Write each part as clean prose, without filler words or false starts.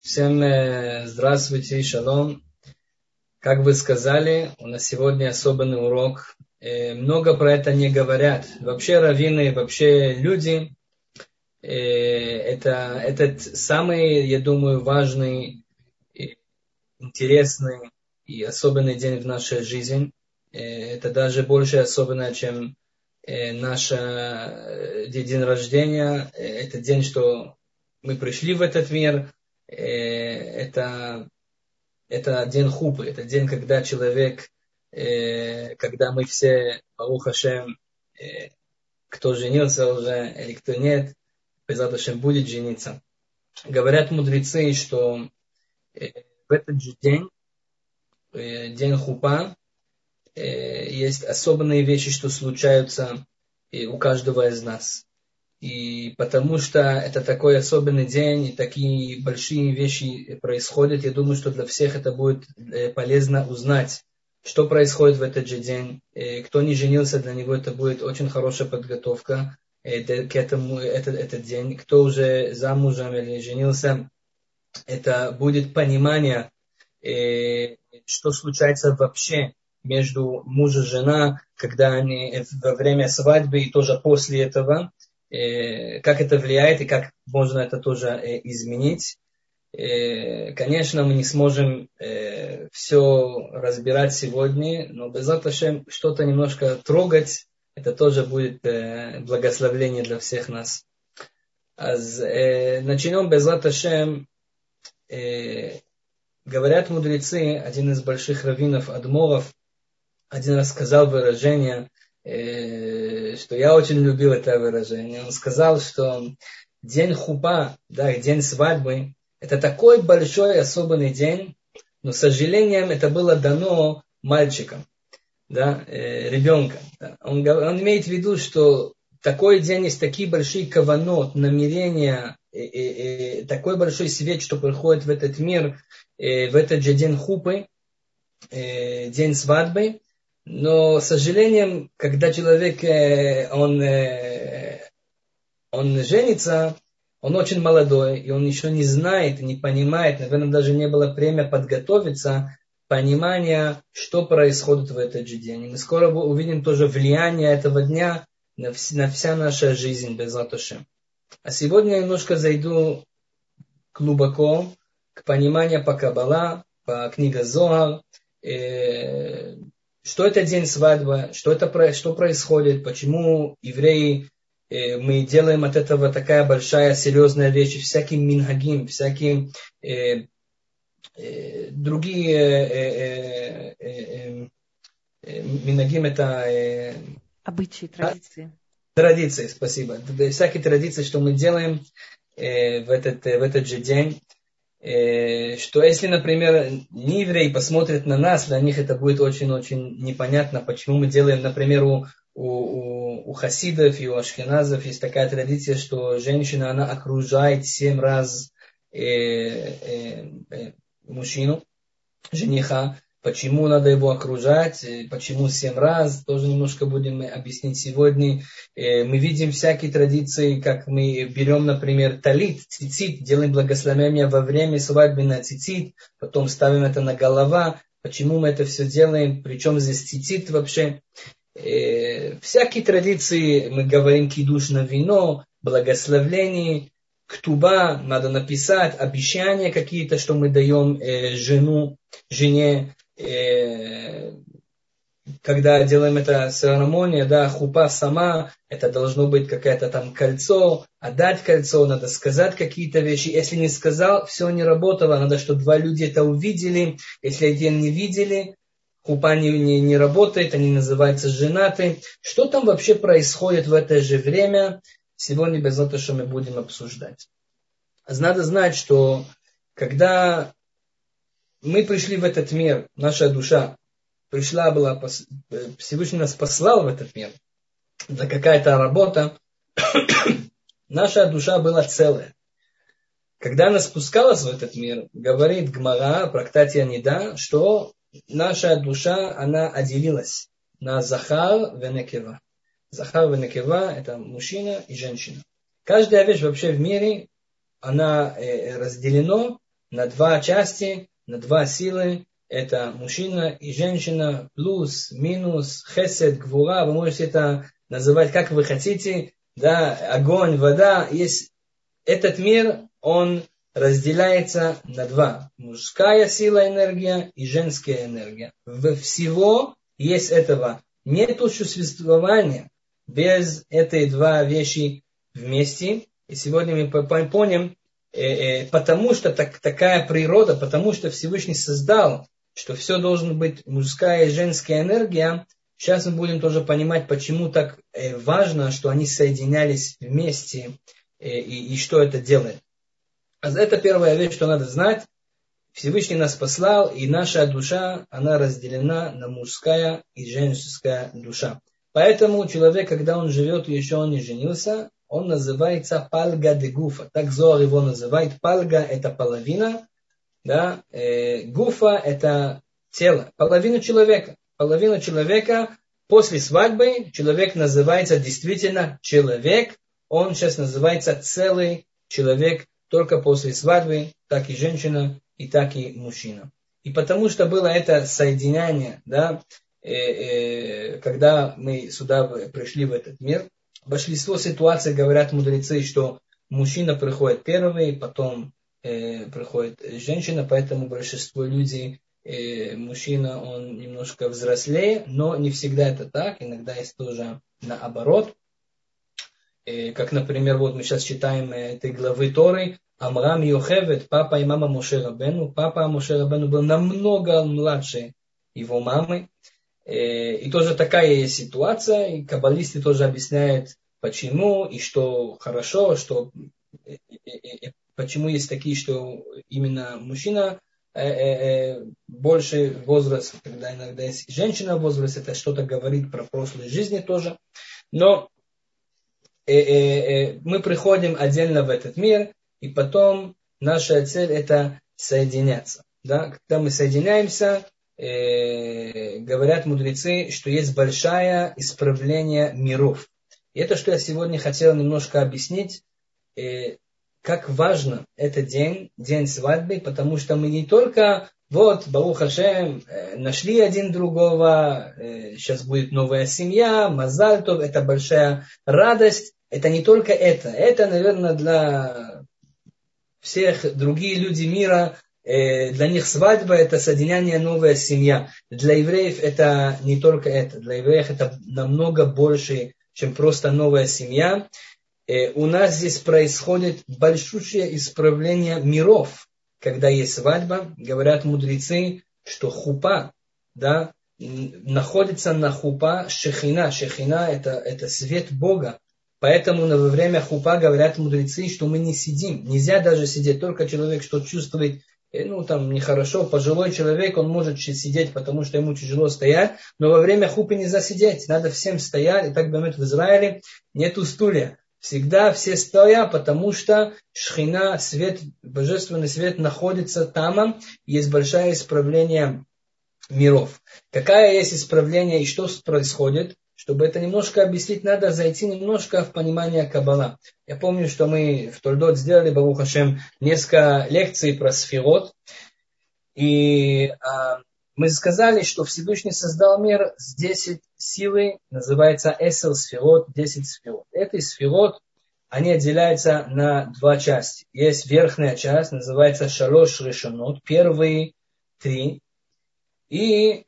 Всем здравствуйте и шалом. Как вы сказали, у нас сегодня особенный урок. Много про это не говорят. Вообще раввины, вообще люди, это самый, я думаю, важный, интересный и особенный день в нашей жизни. Это даже больше особенно, чем наш день рождения. Это день, что мы пришли в этот мир. Это день хупы, это день, когда человек, когда мы все, Барух Ашем, кто женился уже или кто нет, Безат Ашем будет жениться. Говорят мудрецы, что в этот же день, день хупа, есть особенные вещи, что случаются у каждого из нас. И потому что это такой особенный день, и такие большие вещи происходят, я думаю, что для всех это будет полезно узнать, что происходит в этот же день. Кто не женился, для него это будет очень хорошая подготовка к этому, этот день. Кто уже замужем или женился, это будет понимание, что случается вообще между муж и жена, когда они во время свадьбы и тоже после этого. Как это влияет и как можно это тоже изменить. Конечно, мы не сможем все разбирать сегодня, но Безат Ашем что-то немножко трогать, это тоже будет благословение для всех нас. Начнем Безат Ашем. Говорят мудрецы, один из больших раввинов, адморов, один раз сказал выражение, что я очень любил это выражение. Он сказал, что день хупа, да, день свадьбы, это такой большой особенный день, но, к сожалению, это было дано мальчикам, да, ребенкам. Да. Он имеет в виду, что такой день есть такие большие каванот, намерения, такой большой свет, что приходит в этот мир, в этот же день хупы, день свадьбы. Но, к сожалению, когда человек, он женится, он очень молодой, и он еще не знает, не понимает, наверное, даже не было время подготовиться, понимания, что происходит в этот же день. И мы скоро увидим тоже влияние этого дня на вся наша жизнь, Безат Ашем. А сегодня я немножко зайду глубоко к пониманию по Каббала, по книге Зоар, что это день свадьбы, что происходит, почему евреи, мы делаем от этого такая большая, серьезная вещь, всякие минхагим, всякие другие минхагим это обычаи, традиции. Традиции, спасибо. Всякие традиции, что мы делаем в этот же день. Что если, например, не евреи посмотрят на нас, для них это будет очень-очень непонятно, почему мы делаем, например, у хасидов и у ашкеназов есть такая традиция, что женщина, она окружает 7 раз мужчину, жениха. Почему надо его окружать, почему 7 раз, тоже немножко будем объяснить сегодня. Мы видим всякие традиции, как мы берем, например, талит, цицит, делаем благословение во время свадьбы на цицит, потом ставим это на голова. Почему мы это все делаем, причем здесь цицит вообще. Всякие традиции, мы говорим кидуш на вино, благословление, ктуба, надо написать, обещания какие-то, что мы даем жене. Когда делаем это церемония, да, хупа сама, это должно быть какое-то там кольцо, отдать кольцо, надо сказать какие-то вещи. Если не сказал, все не работало, надо, чтобы 2 люди это увидели. Если один не видели, хупа не работает, они называются женаты. Что там вообще происходит в это же время? Сегодня без этого, что мы будем обсуждать. Надо знать, что когда мы пришли в этот мир, наша душа пришла, Всевышний нас послал в этот мир, за какая-то работа, наша душа была целая. Когда она спускалась в этот мир, говорит Гмара, Трактате Нида, что наша душа, она отделилась на Захар венекева. Захар венекева – это мужчина и женщина. Каждая вещь вообще в мире, она разделена на два части, на два силы. Это мужчина и женщина, плюс, минус, хесед, гвура. Вы можете это называть как вы хотите. Да, огонь, вода. Есть этот мир, он разделяется на два. Мужская сила, энергия и женская энергия. Всего есть этого. Нету существования без этой два вещи вместе. И сегодня мы поняли, потому что такая природа, потому что Всевышний создал, что все должно быть мужская и женская энергия. Сейчас мы будем тоже понимать, почему так важно, что они соединялись вместе и что это делает. Это первая вещь, что надо знать. Всевышний нас послал, и наша душа, она разделена на мужская и женская душа. Поэтому человек, когда он живет и еще он не женился, он называется пальга де гуфа. Так Зоар его называет. Пальга – это половина, да? Гуфа – это тело, половина человека. Половина человека после свадьбы человек называется действительно человек. Он сейчас называется целый человек. Только после свадьбы, так и женщина, и так и мужчина. И потому что было это соединение, да, когда мы сюда пришли в этот мир, большинство ситуаций говорят мудрецы, что мужчина приходит первый, потом приходит женщина, поэтому большинство людей, мужчина, он немножко взрослее, но не всегда это так, иногда есть тоже наоборот. Как, например, вот мы сейчас читаем этой главы Торы, Амрам Йохевет, папа и мама Моше Рабену. Папа Моше Рабену был намного младше его мамы. И тоже такая есть ситуация, и каббалисты тоже объясняют, почему, и что хорошо, что почему есть такие, что именно мужчина больше возраст, когда иногда есть женщина в возрасте, это что-то говорит про прошлой жизни тоже. Но мы приходим отдельно в этот мир, и потом наша цель это соединяться. Да? Когда мы соединяемся, говорят мудрецы, что есть большое исправление миров. И это, что я сегодня хотел немножко объяснить, как важно этот день, день свадьбы, потому что мы не только вот, Барух Ашем, нашли один другого, сейчас будет новая семья, Мазаль Тов, это большая радость. Это не только это. Это, наверное, для всех других людей мира, для них свадьба – это соединение, новая семья. Для евреев это не только это. Для евреев это намного больше, чем просто новая семья. У нас здесь происходит большое исправление миров. Когда есть свадьба, говорят мудрецы, что хупа, да, находится на хупа шехина. Шехина – это свет Бога. Поэтому во время хупа говорят мудрецы, что мы не сидим. Нельзя даже сидеть. Только человек, что чувствует, нехорошо. Пожилой человек, он может сидеть, потому что ему тяжело стоять. Но во время хупы нельзя сидеть. Надо всем стоять. И так говорят в Израиле, нету стулья. Всегда все стоят, потому что шхина, свет, божественный свет находится там. Есть большое исправление миров. Какое есть исправление и что происходит? Чтобы это немножко объяснить, надо зайти немножко в понимание Каббала. Я помню, что мы в Тольдот сделали, Барух Ашем, несколько лекций про сферот. И мы сказали, что Всевышний создал мир с 10 силы, называется Эсел сферот, 10 сферот. Эти сферот, они отделяются на два части. Есть верхняя часть, называется Шалош Решонот, первые 3. И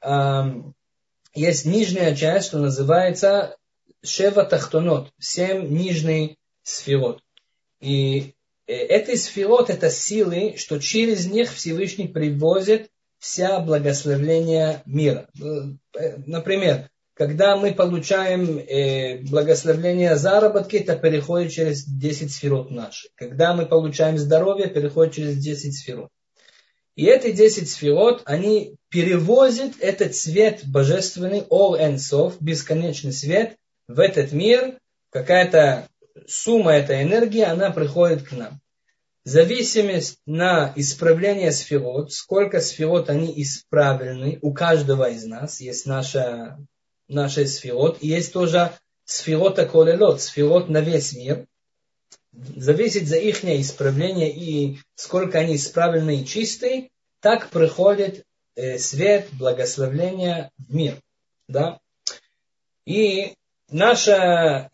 есть нижняя часть, что называется Шева Тахтонот, 7 нижних сферот. И эти сферот, это силы, что через них Всевышний привозит вся благословление мира. Например, когда мы получаем благословение заработки, это переходит через 10 сферот наших. Когда мы получаем здоровье, переходит через 10 сферот. И эти 10 сферот, они перевозят этот свет божественный, Ор Эн Соф, бесконечный свет, в этот мир. Какая-то сумма этой энергии, она приходит к нам. Зависимость на исправление сферот, сколько сферот они исправлены, у каждого из нас есть наша сферот, и есть тоже сферот аколелот, сферот на весь мир. зависит за их исправление и сколько они исправлены и чистые, так приходит свет, благословление в мир. Да? И наша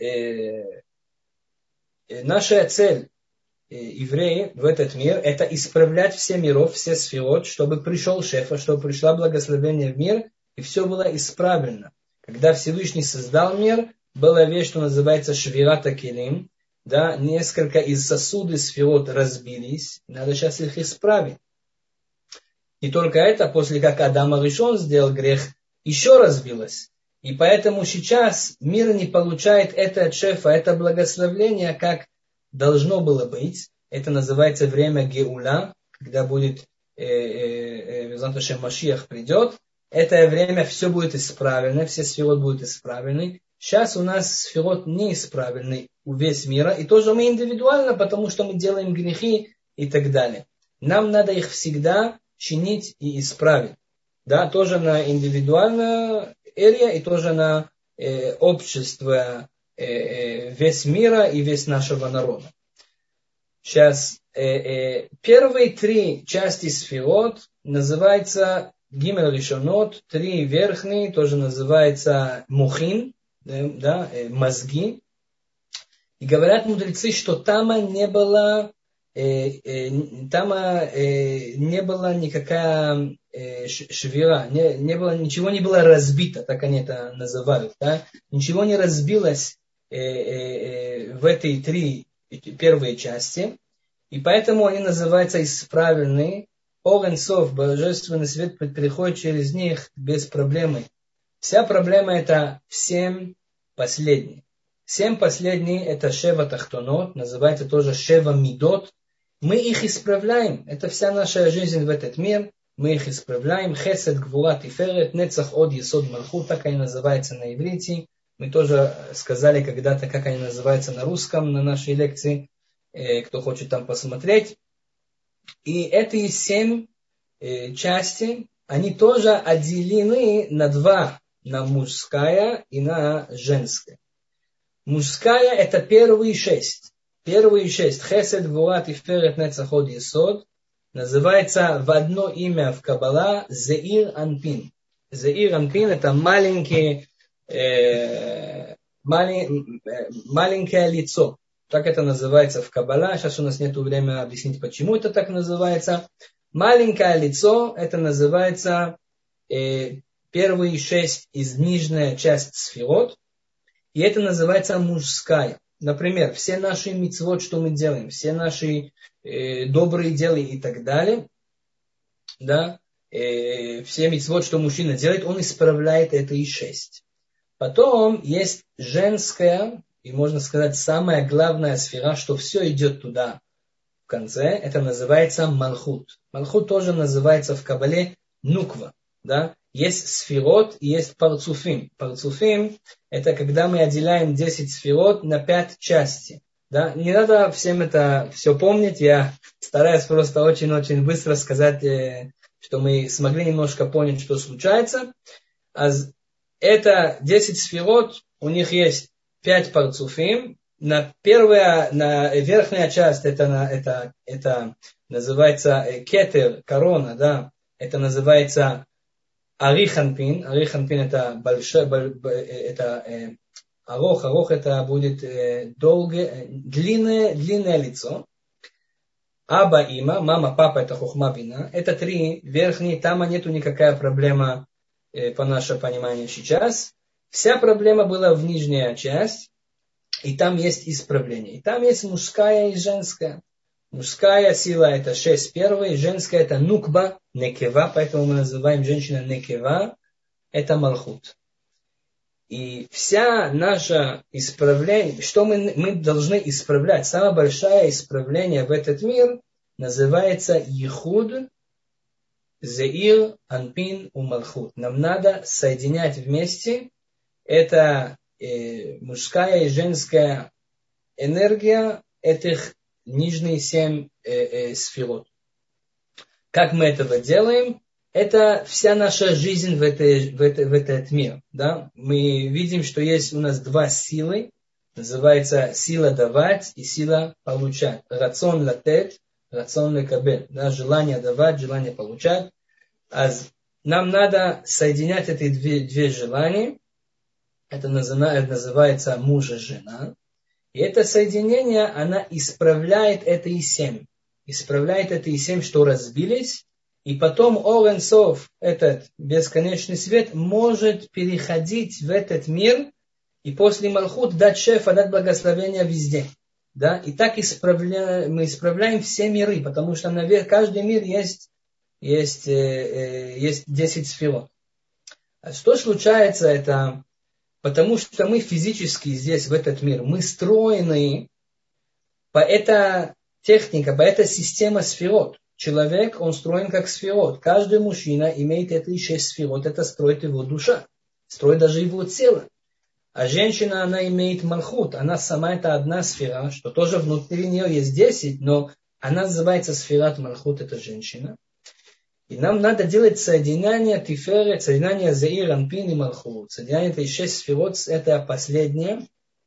цель евреи в этот мир – это исправлять все миров, все сферот, чтобы пришел шефа, чтобы пришло благословение в мир, и все было исправлено. Когда Всевышний создал мир, была вещь, что называется швирата келим, да, несколько из сосудов сферот разбились, надо сейчас их исправить. И только это, после как Адам Аришон сделал грех, еще разбилось. И поэтому сейчас мир не получает это шефа, это благословение, как должно было быть. Это называется время Геула, когда будет Машиах придет. Это время все будет исправлено, все сферот будут исправлены. Сейчас у нас сферот не исправлены у весь мира. И тоже мы индивидуально, потому что мы делаем грехи и так далее. Нам надо их всегда чинить и исправить. Да, тоже на индивидуальное эрия и тоже на общество весь мира и весь нашего народа. Сейчас первые 3 части сферот называются Гимель Ришонот, 3 верхние, тоже называется Мухин, да, мозги. И говорят мудрецы, что там не было никакая швира, ничего не было разбито, так они это называют. Да? Ничего не разбилось в этой 3 первые части, и поэтому они называются исправленные. Ор Сов, божественный свет, переходит через них без проблемы. Вся проблема это 7 последних. 7 последних это Шева Тахтонот, называется тоже Шева Мидот. Мы их исправляем. Это вся наша жизнь в этот мир. Мы их исправляем. Хесед, Гвура, Тиферет, Нецах, Од, Есод, Малхут, так они называются на иврите. Мы тоже сказали когда-то, как они называются на русском, на нашей лекции. Кто хочет там посмотреть. И эти 7 части, они тоже отделены на 2. На мужская и на женская. Мужская это первые 6. Первые 6. Хесед, Гвура, Тиферет, Нецах, Од, Есод. Называется в одно имя в Каббала Зеир Анпин. Зеир Анпин это маленькое лицо. Так это называется в Каббала. Сейчас у нас нет времени объяснить, почему это так называется. Маленькое лицо, это называется первые 6 из нижняя часть сферот. И это называется мужская. Например, все наши мицвот, что мы делаем, все наши добрые дела и так далее, да, все мицвот, что мужчина делает, он исправляет это и 6. Потом есть женская, и можно сказать, самая главная сфера, что все идет туда в конце, это называется Малхут. Малхут тоже называется в Кабале Нуква. Да? Есть сферот и есть парцуфим. Парцуфим это когда мы отделяем 10 сферот на 5 частей. Да? Не надо всем это все помнить. Я стараюсь просто очень-очень быстро сказать, что мы смогли немножко понять, что случается. Это 10 сферот, у них есть 5 парцуфим. На верхняя часть это называется кетер, корона, да, это называется ариханпин. Ариханпин это большой, это арох это будет долгое, длинное лицо. Аба, има, мама, папа это хохма бина. Это 3 верхние, там нету никакая проблема по нашему пониманию сейчас. Вся проблема была в нижняя часть. И там есть исправление. И там есть мужская и женская. Мужская сила это 6 первые, женская это нукба, некева, поэтому мы называем женщина некева, это малхут. И вся наше исправление, что мы должны исправлять, самое большое исправление в этот мир называется Ехуд, Зеир, Анпин и Малхут. Нам надо соединять вместе это мужская и женская энергия этих нижних 7 сферот. Как мы этого делаем? Это вся наша жизнь в этот мир. Да? Мы видим, что есть у нас 2 силы. Называется сила давать и сила получать. Рацион латет, рацион лекабель. Да, желание давать, желание получать. Нам надо соединять эти две желания. Это называется муж и жена. И это соединение, она исправляет это и семь. Исправляет это и семь, что разбились. И потом Ор Эйн Соф, этот бесконечный свет, может переходить в этот мир и после Малхут дать шефа, дать благословение везде. Да? И так мы исправляем все миры, потому что на каждый мир есть 10 сферот. А что случается, это потому что мы физически здесь, в этот мир, мы встроены по этой технике, по этой системе сферот. Человек, он строен как сферот. Каждый мужчина имеет эти 6 сферот, это строит его душа, строит даже его тело. А женщина, она имеет малхут, она сама это одна сфера, что тоже внутри нее есть 10, но она называется сферат малхут, это женщина. И нам надо делать соединение тиферет, соединение зеир, анпин и малхут. Соединение этой 6 сферот, это последнее.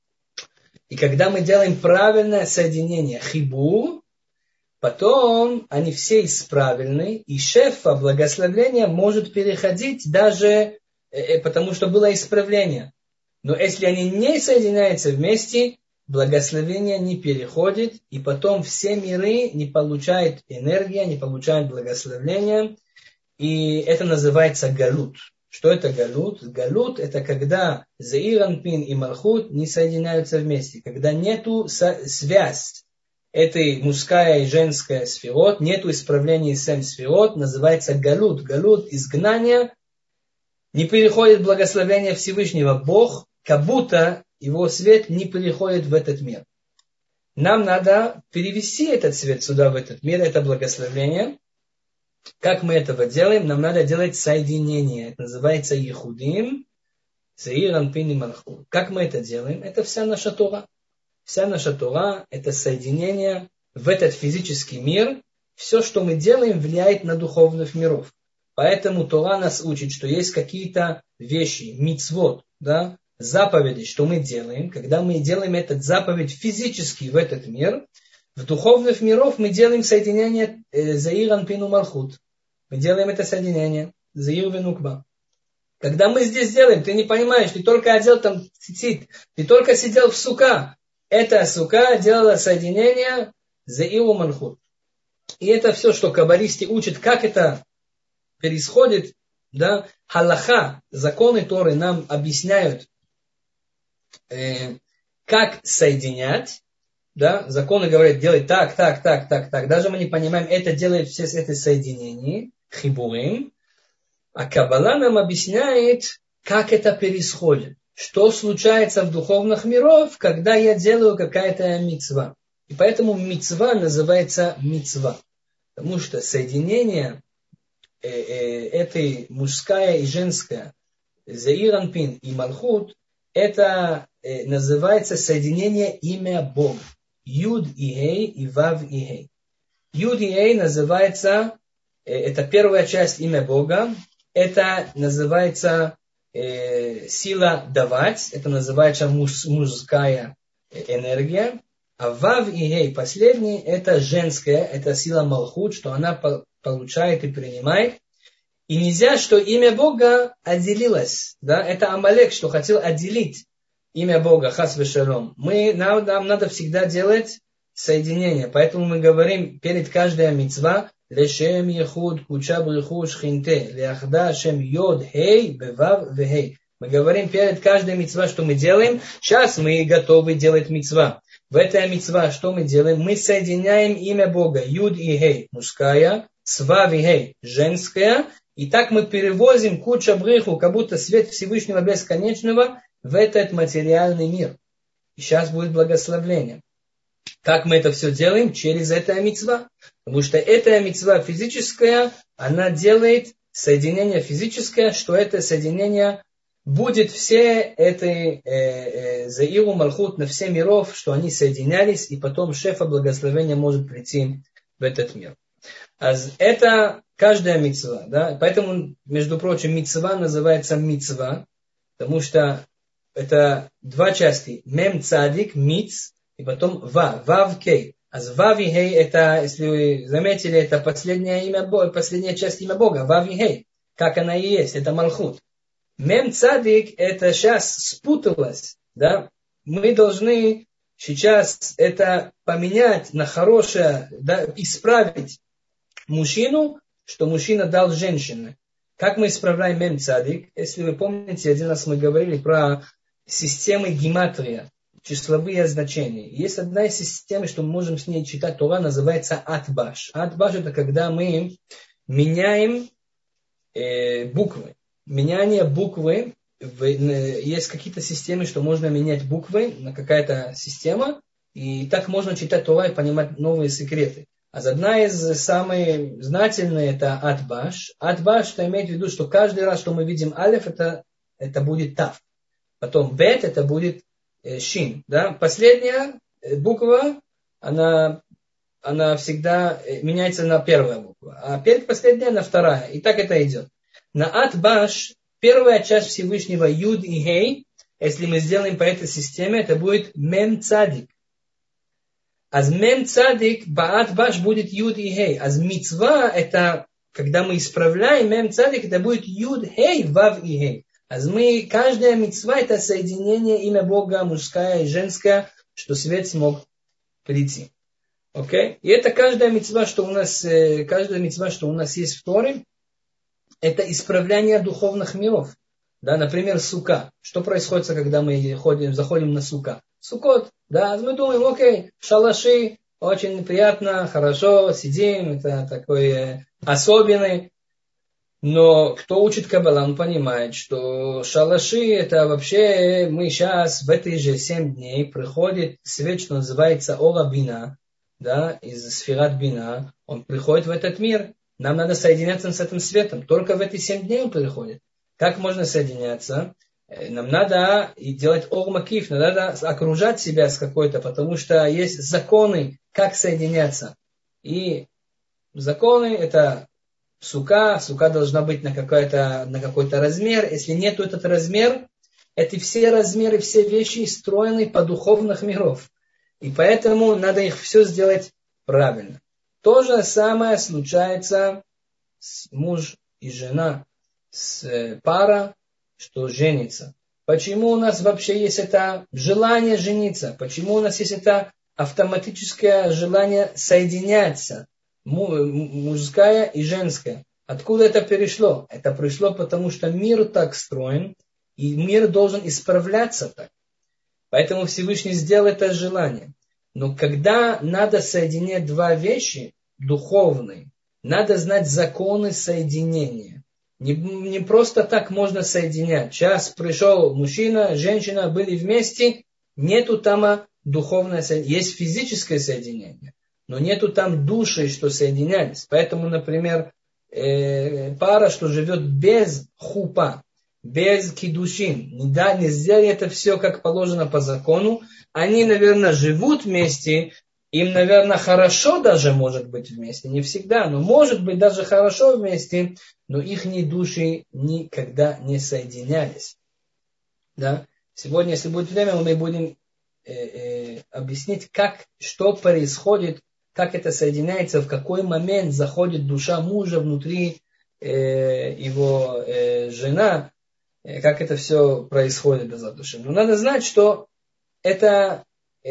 И когда мы делаем правильное соединение хибур, потом они все исправлены, и шефа благословения может переходить даже потому, что было исправление. Но если они не соединяются вместе, благословение не переходит, и потом все миры не получают энергию, не получают благословения, и это называется галут. Что это галут? Галут это когда зеир, анпин и малхут не соединяются вместе, когда нету связь этой мужская и женская сферот, нету исправления 7 сферот, называется галут. Галут изгнание, не переходит благословение Всевышнего. Бог, как будто его свет не переходит в этот мир. Нам надо перевести этот свет сюда, в этот мир, это благословение. Как мы этого делаем? Нам надо делать соединение. Это называется ехудим, зеир, анпин и малхут. Как мы это делаем? Это вся наша Тора. Вся наша Тора – это соединение в этот физический мир. Все, что мы делаем, влияет на духовных миров. Поэтому Тора нас учит, что есть какие-то вещи, мицвот, да, заповеди, что мы делаем. Когда мы делаем этот заповедь физически в этот мир, в духовных мирах мы делаем соединение зеир, анпин и малхут. Мы делаем это соединение зеир венукба. Когда мы здесь делаем, ты не понимаешь, ты только одел там цицит, ты только сидел в сука. Эта сука делала соединение зеир и малхут. И это все, что каббалисты учат, как это происходит, да, халаха, законы Торы нам объясняют, как соединять, да, законы говорят, делай так. Даже мы не понимаем, это делает все это соединение, хибурим, а Каббала нам объясняет, как это происходит, что случается в духовных мирах, когда я делаю какая-то мицва. И поэтому мицва называется мицва, потому что соединение этой мужская и женская, зеир, анпин и малхут, это называется соединение имя Бога. Юд и Хей и Вав и Хей. Юд и Хей называется, это первая часть имя Бога, это называется сила давать, это называется мужская энергия. А Вав и Хей, последний, это женская, это сила Малхут, что она получает и принимает. И нельзя, что имя Бога отделилось. Да? Это Амалек, что хотел отделить имя Бога, хас вешалом. Нам надо всегда делать соединение. Поэтому мы говорим перед каждой мицва лешем ехуд куча бриху шхинте леахда шем йод хей бевав вехей. Мы говорим перед каждой мицва, что мы делаем. Сейчас мы готовы делать мицва. В этой мицва что мы делаем? Мы соединяем имя Бога юд и хей мужская, с вав и хей женская. И так мы перевозим куча бриху, как будто свет Всевышнего бесконечного, в этот материальный мир. И сейчас будет благословление. Как мы это все делаем? Через это мицва. Потому что эта мицва физическая, она делает соединение физическое, что это соединение будет все этой зеиру малхут на все миров, что они соединялись, и потом шефа благословения может прийти в этот мир. Это каждая мицва. Да? Поэтому, между прочим, мицва называется мицва, потому что это два части. Мем цадик, миц, и потом вав кей. А вав и хей, это, если вы заметили, это последнее имя Бога, последняя часть имя Бога. Вав и хей. Как она и есть, это Малхут. Мем цадик, это сейчас спуталось, да? Мы должны сейчас это поменять на хорошее, да, исправить мужчину, что мужчина дал женщине. Как мы исправляем мем цадик? Если вы помните, один раз мы говорили про системы гематрия, числовые значения. Есть одна из систем, что мы можем с ней читать Тора, называется атбаш. Атбаш это когда мы меняем буквы. Меняние буквы, есть какие-то системы, что можно менять буквы на какая-то система, и так можно читать Тора и понимать новые секреты. А одна из самых знательных это атбаш. Атбаш, что имеет в виду, что каждый раз, что мы видим алеф, это будет тав. Потом бет, это будет шин. Да? Последняя буква, она всегда меняется на первую букву. А последняя на вторая. И так это идет. На атбаш, первая часть Всевышнего юд и хей, если мы сделаем по этой системе, это будет мем цадик. Аз мем цадик, баат баш будет юд и хей. Аз мицва, это, когда мы исправляем мем цадик, это будет юд хей, вав и хей. Аз мы, каждая мицва, это соединение имя Бога, мужское и женское, что свет смог прийти. Окей? И это каждая мицва, что у нас есть в Торе, это исправление духовных миров. Да, например, сука. Что происходит, когда мы заходим на сука? Сукот. Да, мы думаем, окей, шалаши, очень приятно, хорошо, сидим, это такой особенный. Но кто учит Каббала, он понимает, что шалаши, это вообще мы сейчас в эти же 7 дней приходит свет, что называется Ора Бина, да, из Сфират Бина, он приходит в этот мир. Нам надо соединяться с этим светом. Только в эти 7 дней он приходит. Как можно соединяться? Нам надо делать ор-макиф, надо окружать себя с какой-то, потому что есть законы, как соединяться. И законы это сука должна быть на какой-то размер. Если нет этот размер, эти все размеры, все вещи строены по духовных миров. И поэтому надо их все сделать правильно. То же самое случается с муж и жена, с пара, что женится. Почему у нас вообще есть это желание жениться? Почему у нас есть это автоматическое желание соединяться? Мужское и женское. Откуда это пришло? Это пришло потому, что мир так строен, и мир должен исправляться так. Поэтому Всевышний сделал это желание. Но когда надо соединять два вещи духовные, надо знать законы соединения. Не просто так можно соединять. Сейчас пришел мужчина, женщина, были вместе, нету там духовное соединение. Есть физическое соединение, но нету там души, что соединялись. Поэтому, например, пара, что живет без хупа, без кидушин, не сделали это все как положено по закону, они, наверное, живут вместе, им, наверное, хорошо даже может быть вместе, не всегда, но может быть даже хорошо вместе, но их души никогда не соединялись. Да? Сегодня, если будет время, мы будем объяснить, что происходит, как это соединяется, в какой момент заходит душа мужа внутри его жена, как это все происходит без души. Но надо знать, что это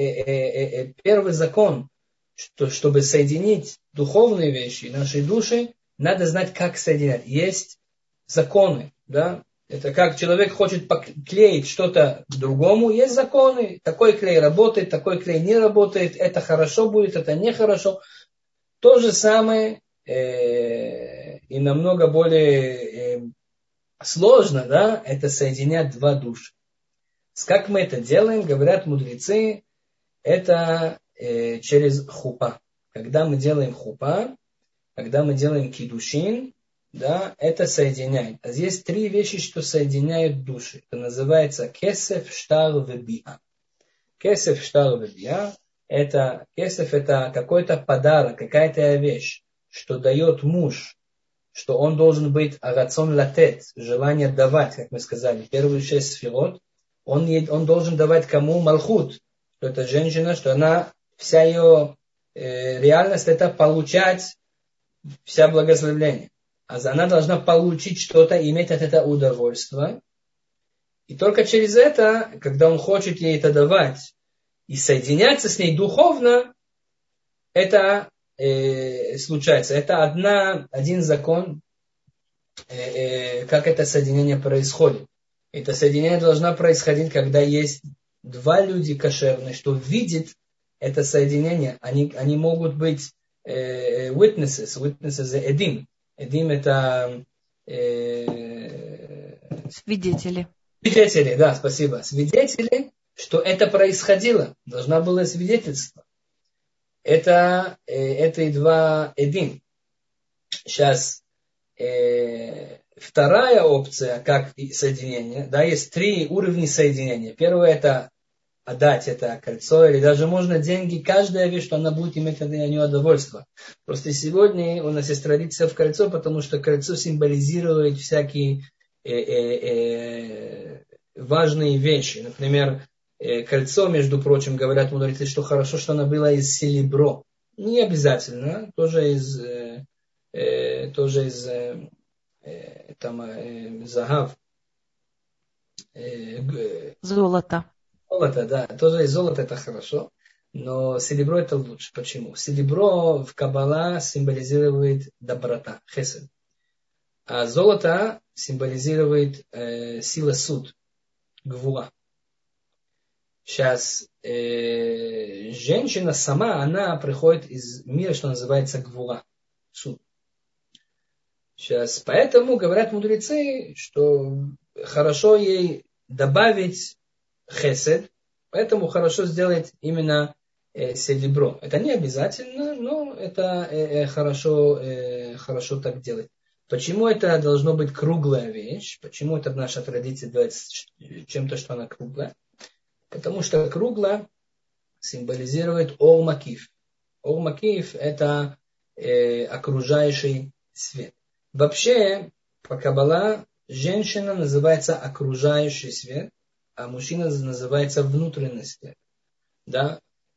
первый закон, что чтобы соединить духовные вещи, наши души, надо знать, как соединять. Есть законы, да? Это как человек хочет клеить что-то другому, есть законы. Такой клей работает, такой клей не работает, это хорошо будет, это нехорошо. То же самое и намного более сложно, да, это соединять два души. Как мы это делаем, говорят мудрецы, это через хупа. Когда мы делаем хупа, когда мы делаем кидушин, да, это соединяет. А здесь 3 вещи, что соединяют души. Это называется кесеф, штар, вебиа. Кесеф, штар, вебиа. Кесеф это какой-то подарок, какая-то вещь, что дает муж, что он должен быть арацон латет, желание давать, как мы сказали, первые 6 сферот. он должен давать кому? Малхут. Что это женщина, что она, вся ее реальность это получать вся благословление. А она должна получить что-то, иметь от этого удовольствие. И только через это, когда он хочет ей это давать и соединяться с ней духовно, это случается. Это один закон, как это соединение происходит. Это соединение должно происходить, когда есть два люди кошерные, что видят это соединение. Они могут быть witnesses эдим. Эдим это свидетели. Свидетели, да, спасибо. Свидетели, что это происходило. Должна была свидетельство. Это и два эдим. Сейчас вторая опция, как соединение. Да, есть 3 уровня соединения. Первое это отдать это кольцо, или даже можно деньги, каждая вещь, что она будет иметь от нее удовольствие. Просто сегодня у нас есть традиция в кольцо, потому что кольцо символизирует всякие важные вещи. Например, кольцо, между прочим, говорят мудрецы, что хорошо, что оно было из серебро. Не обязательно, тоже из загав. Золото. Золото, да, тоже из золота это хорошо, но серебро это лучше. Почему? Серебро в Каббала символизирует доброта, хесед. А золото символизирует сила суд, гвура. Сейчас женщина сама, она приходит из мира, что называется гвура, суд. Сейчас, поэтому говорят мудрецы, что хорошо ей добавить хесед, поэтому хорошо сделать именно серебро. Это не обязательно, но это хорошо так делать. Почему это должно быть круглая вещь? Почему это наша традиция делать чем-то, что она круглая? Потому что круглая символизирует ор макиф. Ор макиф это окружающий свет. Вообще, по Каббала, женщина называется окружающий свет, а мужчина называется внутренний свет. Да?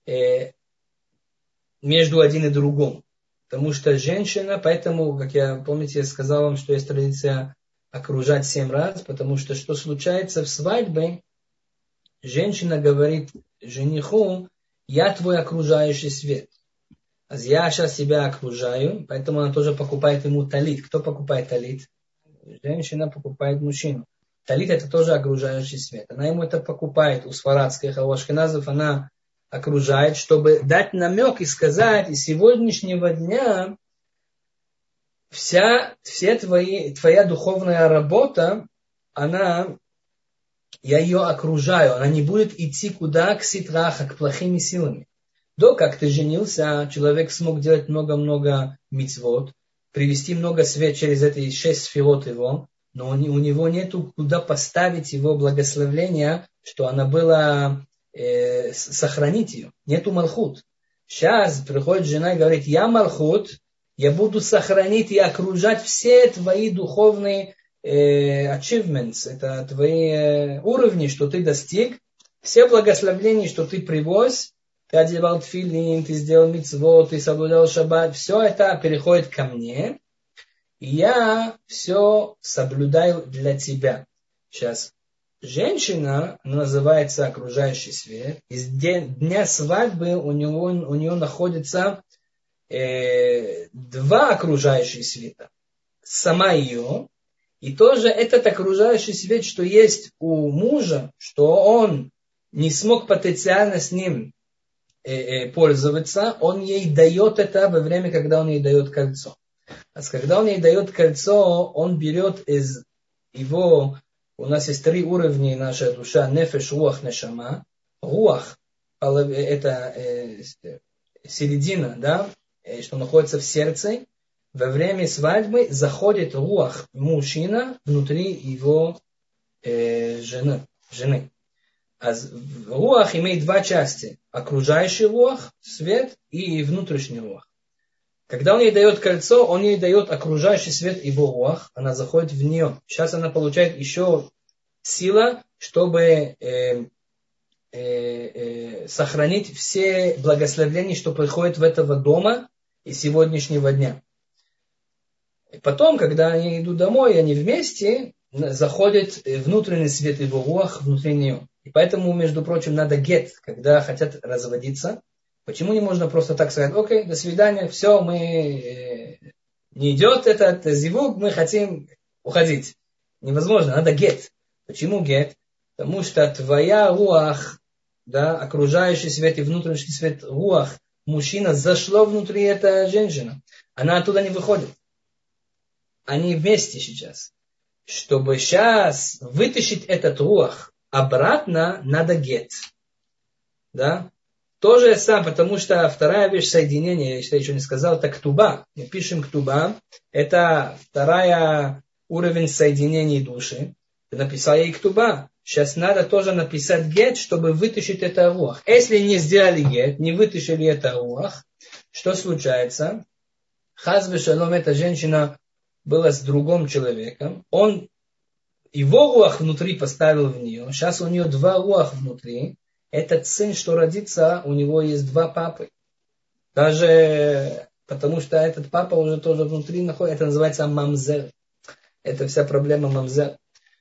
Между один и другим. Потому что женщина, поэтому, как помните, я сказал вам, что есть традиция окружать 7 раз, потому что что случается в свадьбе, женщина говорит жениху, я твой окружающий свет. А я сейчас тебя окружаю, поэтому она тоже покупает ему талит. Кто покупает талит? Женщина покупает мужчину. Талит это тоже окружающий свет. Она ему это покупает у сфарадских, а у ашкеназов она окружает, чтобы дать намек и сказать, и с сегодняшнего дня твоя духовная работа, я ее окружаю, она не будет идти куда, к ситраха, к плохими силами. Как ты женился, человек смог делать много-много мицвот, привести много свет через эти 6 сферот его, но у него нету куда поставить его благословление, что она была, сохранить ее. Нету малхут. Сейчас приходит жена и говорит, я малхут, я буду сохранить и окружать все твои духовные achievements, это твои уровни, что ты достиг, все благословения, что ты привез, ты одевал тфилин, ты сделал мицвот, ты соблюдал шаббат, все это переходит ко мне, и я все соблюдаю для тебя. Сейчас женщина называется окружающий свет, из дня свадьбы у нее находится 2 окружающих света. Сама ее, и тоже этот окружающий свет, что есть у мужа, что он не смог потенциально с ним пользоваться, он ей дает это во время, когда он ей дает кольцо. А когда он ей дает кольцо, он берет из его, у нас есть 3 уровня наша душа, нефеш, руах, нешама. Руах, это середина, да, что находится в сердце. Во время свадьбы заходит руах мужчина внутри его жены. А руах имеет 2 части. Окружающий руах, свет, и внутренний руах. Когда он ей дает кольцо, он ей дает окружающий свет его руах. Она заходит в нее. Сейчас она получает еще сила, чтобы сохранить все благословения, что приходят в этого дома и сегодняшнего дня. И потом, когда они идут домой, они вместе, заходит внутренний свет его руах внутри нее. И поэтому, между прочим, надо гет, когда хотят разводиться. Почему не можно просто так сказать: окей, до свидания, все, мы не идет этот зивуг, мы хотим уходить. Невозможно, надо гет. Почему гет? Потому что твоя руах, да, окружающий свет и внутренний свет руах, мужчина, зашло внутри этой женщины. Она оттуда не выходит. Они вместе сейчас. Чтобы сейчас вытащить этот руах обратно, надо гет. Да? То же самое, потому что вторая вещь соединения, я еще не сказал, это ктуба. Мы пишем ктуба. Это вторая уровень соединения души. Ты написал ей ктуба. Сейчас надо тоже написать гет, чтобы вытащить это руах. Если не сделали гет, не вытащили это руах, что случается? Хаз вешалом, эта женщина была с другим человеком. Он его руах внутри поставил в нее. Сейчас у нее два руах внутри. Этот сын, что родится, у него есть два папы. Даже потому что этот папа уже тоже внутри находится. Это называется мамзер. Это вся проблема мамзер.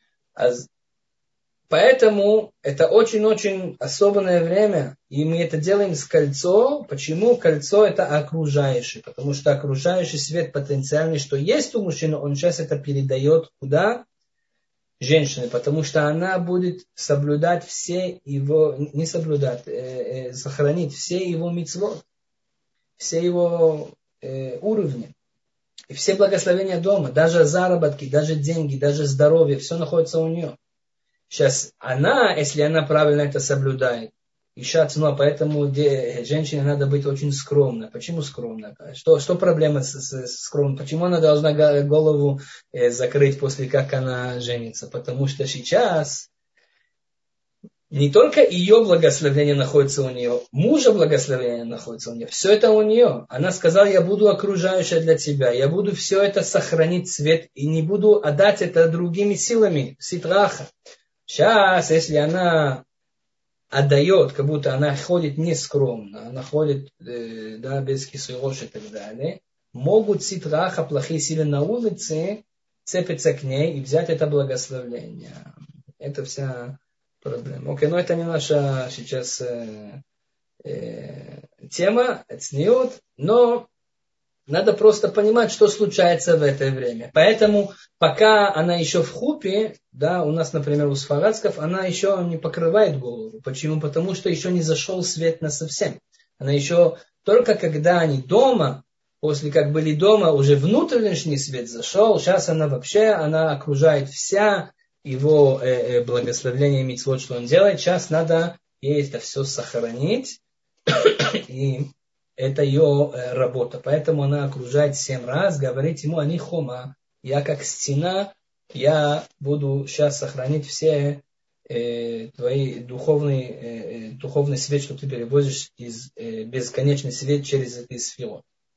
Поэтому это очень-очень особенное время. И мы это делаем с кольцом. Почему? Кольцо это окружающий. Потому что окружающий свет потенциальный, что есть у мужчины, он сейчас это передает куда? Женщине. Потому что она будет соблюдать все его, не соблюдать, сохранить все его мицвот, все его уровни. И все благословения дома, даже заработки, даже деньги, даже здоровье, все находится у нее. Сейчас она, если она правильно это соблюдает, еще цена, поэтому женщине надо быть очень скромной. Почему скромной? Что проблема с скромной? Почему она должна голову закрыть после как она женится? Потому что сейчас не только ее благословение находится у нее, мужа благословение находится у нее. Все это у нее. Она сказала: я буду окружающая для тебя, я буду все это сохранить свет и не буду отдать это другими силами, ситраха. Сейчас, если она отдает, как будто она ходит нескромно, она ходит без кисурош и так далее, могут ситраха, плохие силы на улице, цепиться к ней и взять это благословение. Это вся проблема. Окей, но это не наша сейчас тема, но надо просто понимать, что случается в это время. Поэтому, пока она еще в хупе, да, у нас, например, у сфарадских, она еще не покрывает голову. Почему? Потому что еще не зашел свет на совсем. Она еще только когда они дома, после как были дома, уже внутренний свет зашел, сейчас она вообще, она окружает вся его благословение мицвот, что он делает. Сейчас надо ей это все сохранить. И это ее работа. Поэтому она окружает 7 раз, говорит ему: они хома, я как стена, я буду сейчас сохранить все твои духовный свет, что ты перевозишь из бесконечный свет через эти сферы.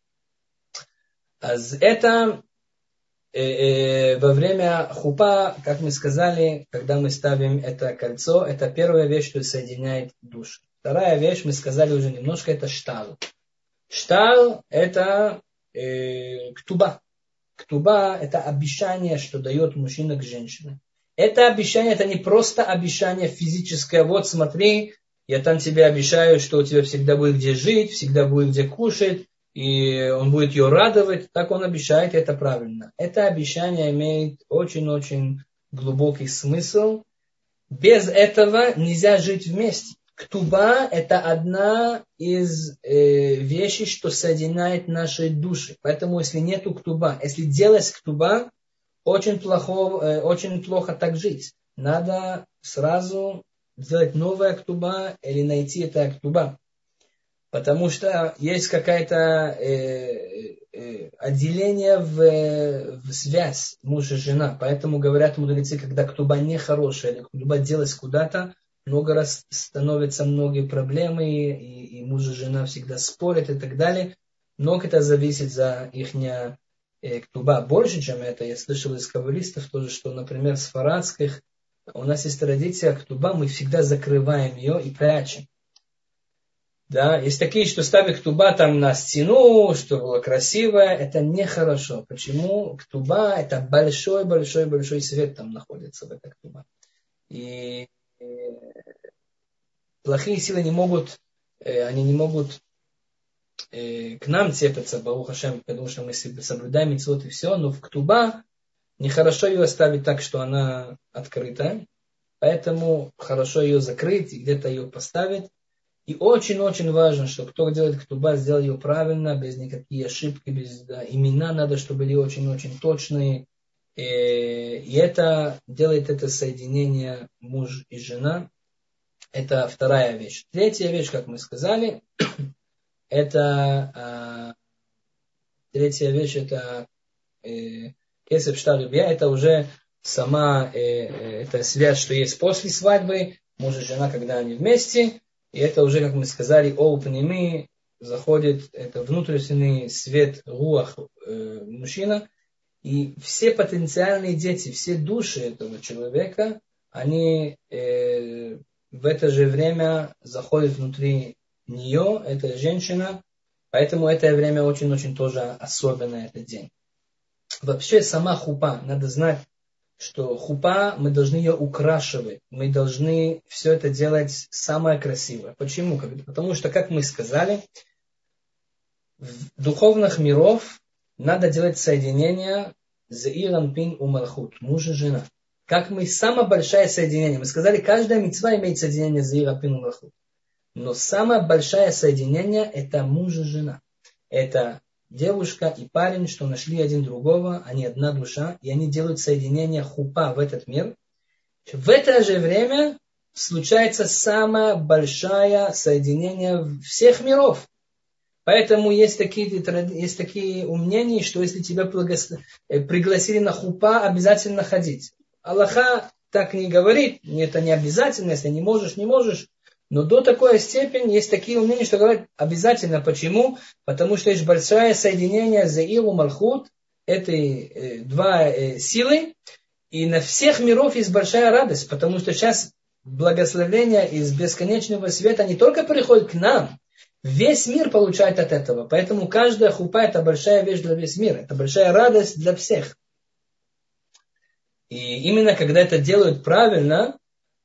Это во время хупа, как мы сказали, когда мы ставим это кольцо, это первая вещь, что соединяет души. Вторая вещь, мы сказали уже немножко, это штал. Штал – это ктуба. Ктуба – это обещание, что дает мужчина к женщине. Это обещание, это не просто обещание физическое. Вот смотри, я там тебе обещаю, что у тебя всегда будет где жить, всегда будет где кушать, и он будет ее радовать. Так он обещает, и это правильно. Это обещание имеет очень-очень глубокий смысл. Без этого нельзя жить вместе. Ктуба – это одна из вещей, что соединяет наши души. Поэтому, если нету ктуба, если делать ктуба, очень плохо так жить. Надо сразу сделать новая ктуба или найти это ктуба. Потому что есть какое-то отделение в связь муж и жена. Поэтому говорят мудрецы, когда ктуба нехорошая, или ктуба делать куда-то, много раз становятся многие проблемы, и муж и жена всегда спорят и так далее. Но это зависит за их ктуба. Больше, чем это, я слышал из каббалистов тоже, что, например, в сфарадских у нас есть традиция ктуба, мы всегда закрываем ее и прячем. Да, есть такие, что ставят ктуба там на стену, что было красивое. Это нехорошо. Почему? Ктуба – это большой-большой-большой свет там находится в этой ктуба. И плохие силы не могут к нам цепятся, Барух Ашем, потому что мы соблюдаем мицвот и все, но в ктуба нехорошо ее оставить так, что она открыта. Поэтому хорошо ее закрыть и где-то ее поставить. И очень-очень важно, что кто делает ктуба, сделал ее правильно, без никаких ошибок, без имена надо, чтобы были очень-очень точные. И это делает это соединение муж и жена. Это вторая вещь. Третья вещь, как мы сказали, это кесев шта любя, это уже сама эта связь, что есть после свадьбы, муж и жена, когда они вместе. И это уже, как мы сказали, оупними, заходит, это внутренний свет, руах мужчина. И все потенциальные дети, все души этого человека, они в это же время заходят внутри нее, эта женщина. Поэтому это время очень-очень тоже особенное, этот день. Вообще сама хупа, надо знать, что хупа, мы должны ее украшивать, мы должны все это делать самое красивое. Почему? Потому что, как мы сказали, в духовных миров надо делать соединение зеир анпин у малхут, муж и жена. Как мы, самое большое соединение, мы сказали, каждая мицва имеет соединение зеир анпин у малхут. Но самое большое соединение это муж и жена. Это девушка и парень, что нашли один другого, они одна душа, и они делают соединение хупа в этот мир. В это же время случается самое большое соединение всех миров. Поэтому есть такие мнения, что если тебя пригласили на хупа, обязательно ходить. Аллаха так не говорит, это не обязательно, если не можешь, не можешь. Но до такой степени есть такие мнения, что говорят обязательно. Почему? Потому что есть большое соединение Зеиру Малхут, этой два силы, и на всех миров есть большая радость, потому что сейчас благословения из бесконечного света не только приходят к нам, весь мир получает от этого. Поэтому каждая хупа это большая вещь для весь мира, это большая радость для всех. И именно когда это делают правильно,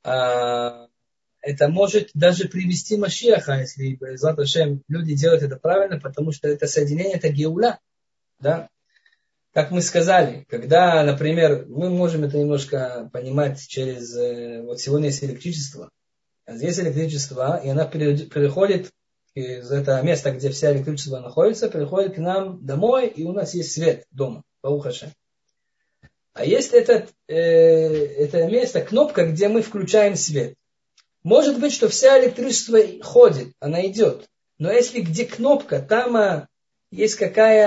это может даже привести Машиаха, если люди делают это правильно, потому что это соединение, это геуля. Да? Как мы сказали, когда, например, мы можем это немножко понимать через... Вот сегодня есть электричество. Здесь электричество, и она переходит из этого места, где вся электричество находится, переходит к нам домой, и у нас есть свет дома. Барух Ашем. А есть это место, кнопка, где мы включаем свет. Может быть, что вся электричество ходит, она идет. Но если где кнопка, там есть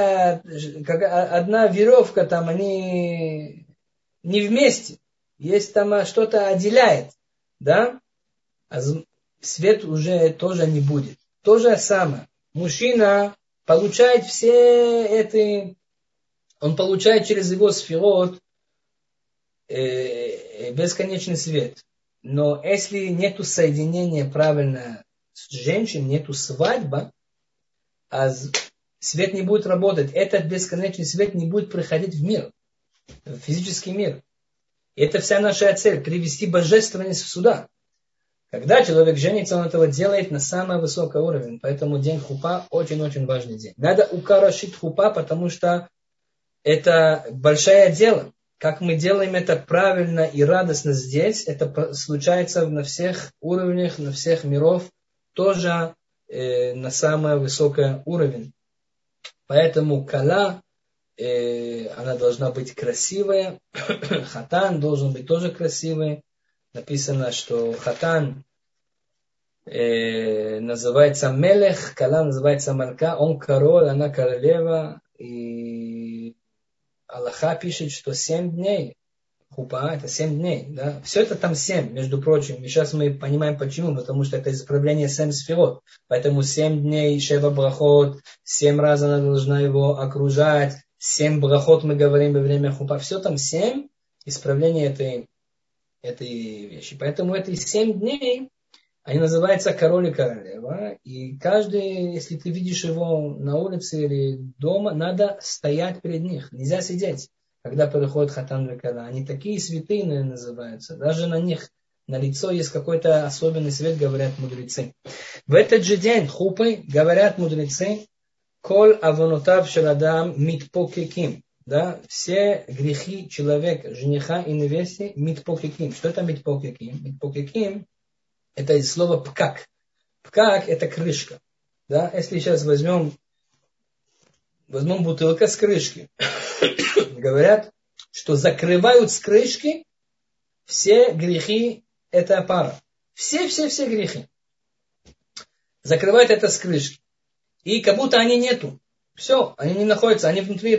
одна веревка, там они не вместе. Есть там что-то отделяет. Да? А свет уже тоже не будет. То же самое. Мужчина получает он получает через его сферот бесконечный свет. Но если нету соединения правильно с женщиной, нету свадьбы, а свет не будет работать, этот бесконечный свет не будет приходить в мир, в физический мир. И это вся наша цель, привести божественность сюда. Когда человек женится, он этого делает на самый высокий уровень. Поэтому день хупа очень-очень важный день. Надо укорочить хупа, потому что это большое дело. Как мы делаем это правильно и радостно здесь, это случается на всех уровнях, на всех миров, тоже на самый высокий уровень. Поэтому кала, она должна быть красивая, хатан должен быть тоже красивый. Написано, что хатан называется мелех, кала называется малька, он король, она королева, и Аллаха пишет, что 7 дней, хупа, это 7 дней, да, все это там 7, между прочим, и сейчас мы понимаем почему, потому что это исправление 7 сферот, поэтому 7 дней, 7 брахот, 7 раз она должна его окружать, 7 брахот мы говорим во время хупа, все там 7, исправление этой вещи. Поэтому эти 7 дней, они называются король и королева. И каждый, если ты видишь его на улице или дома, надо стоять перед них. Нельзя сидеть, когда приходит хатан векала. Они такие святые называются. Даже на них, на лицо есть какой-то особенный свет, говорят мудрецы. В этот же день хупы, говорят мудрецы, коль авонотав шеладам митпокеким. Да, все грехи человека, жениха и невесты, митпокеким. Что это митпокеким? Митпокеким — это из слова пкак. Пкак — это крышка. Да, если сейчас возьмем бутылку с крышки, говорят, что закрывают с крышки все грехи этой пары. Все грехи. Закрывают это с крышки. И как будто они нету. Все, они не находятся, они внутри,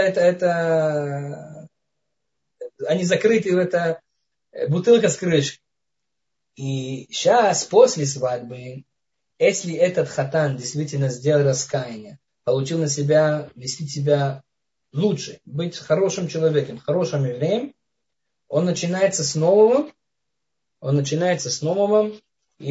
они закрыты, это бутылка с крышкой. И сейчас, после свадьбы, если этот хатан действительно сделал раскаяние, получил на себя, вести себя лучше, быть хорошим человеком, хорошим евреем, он начинается с нового, и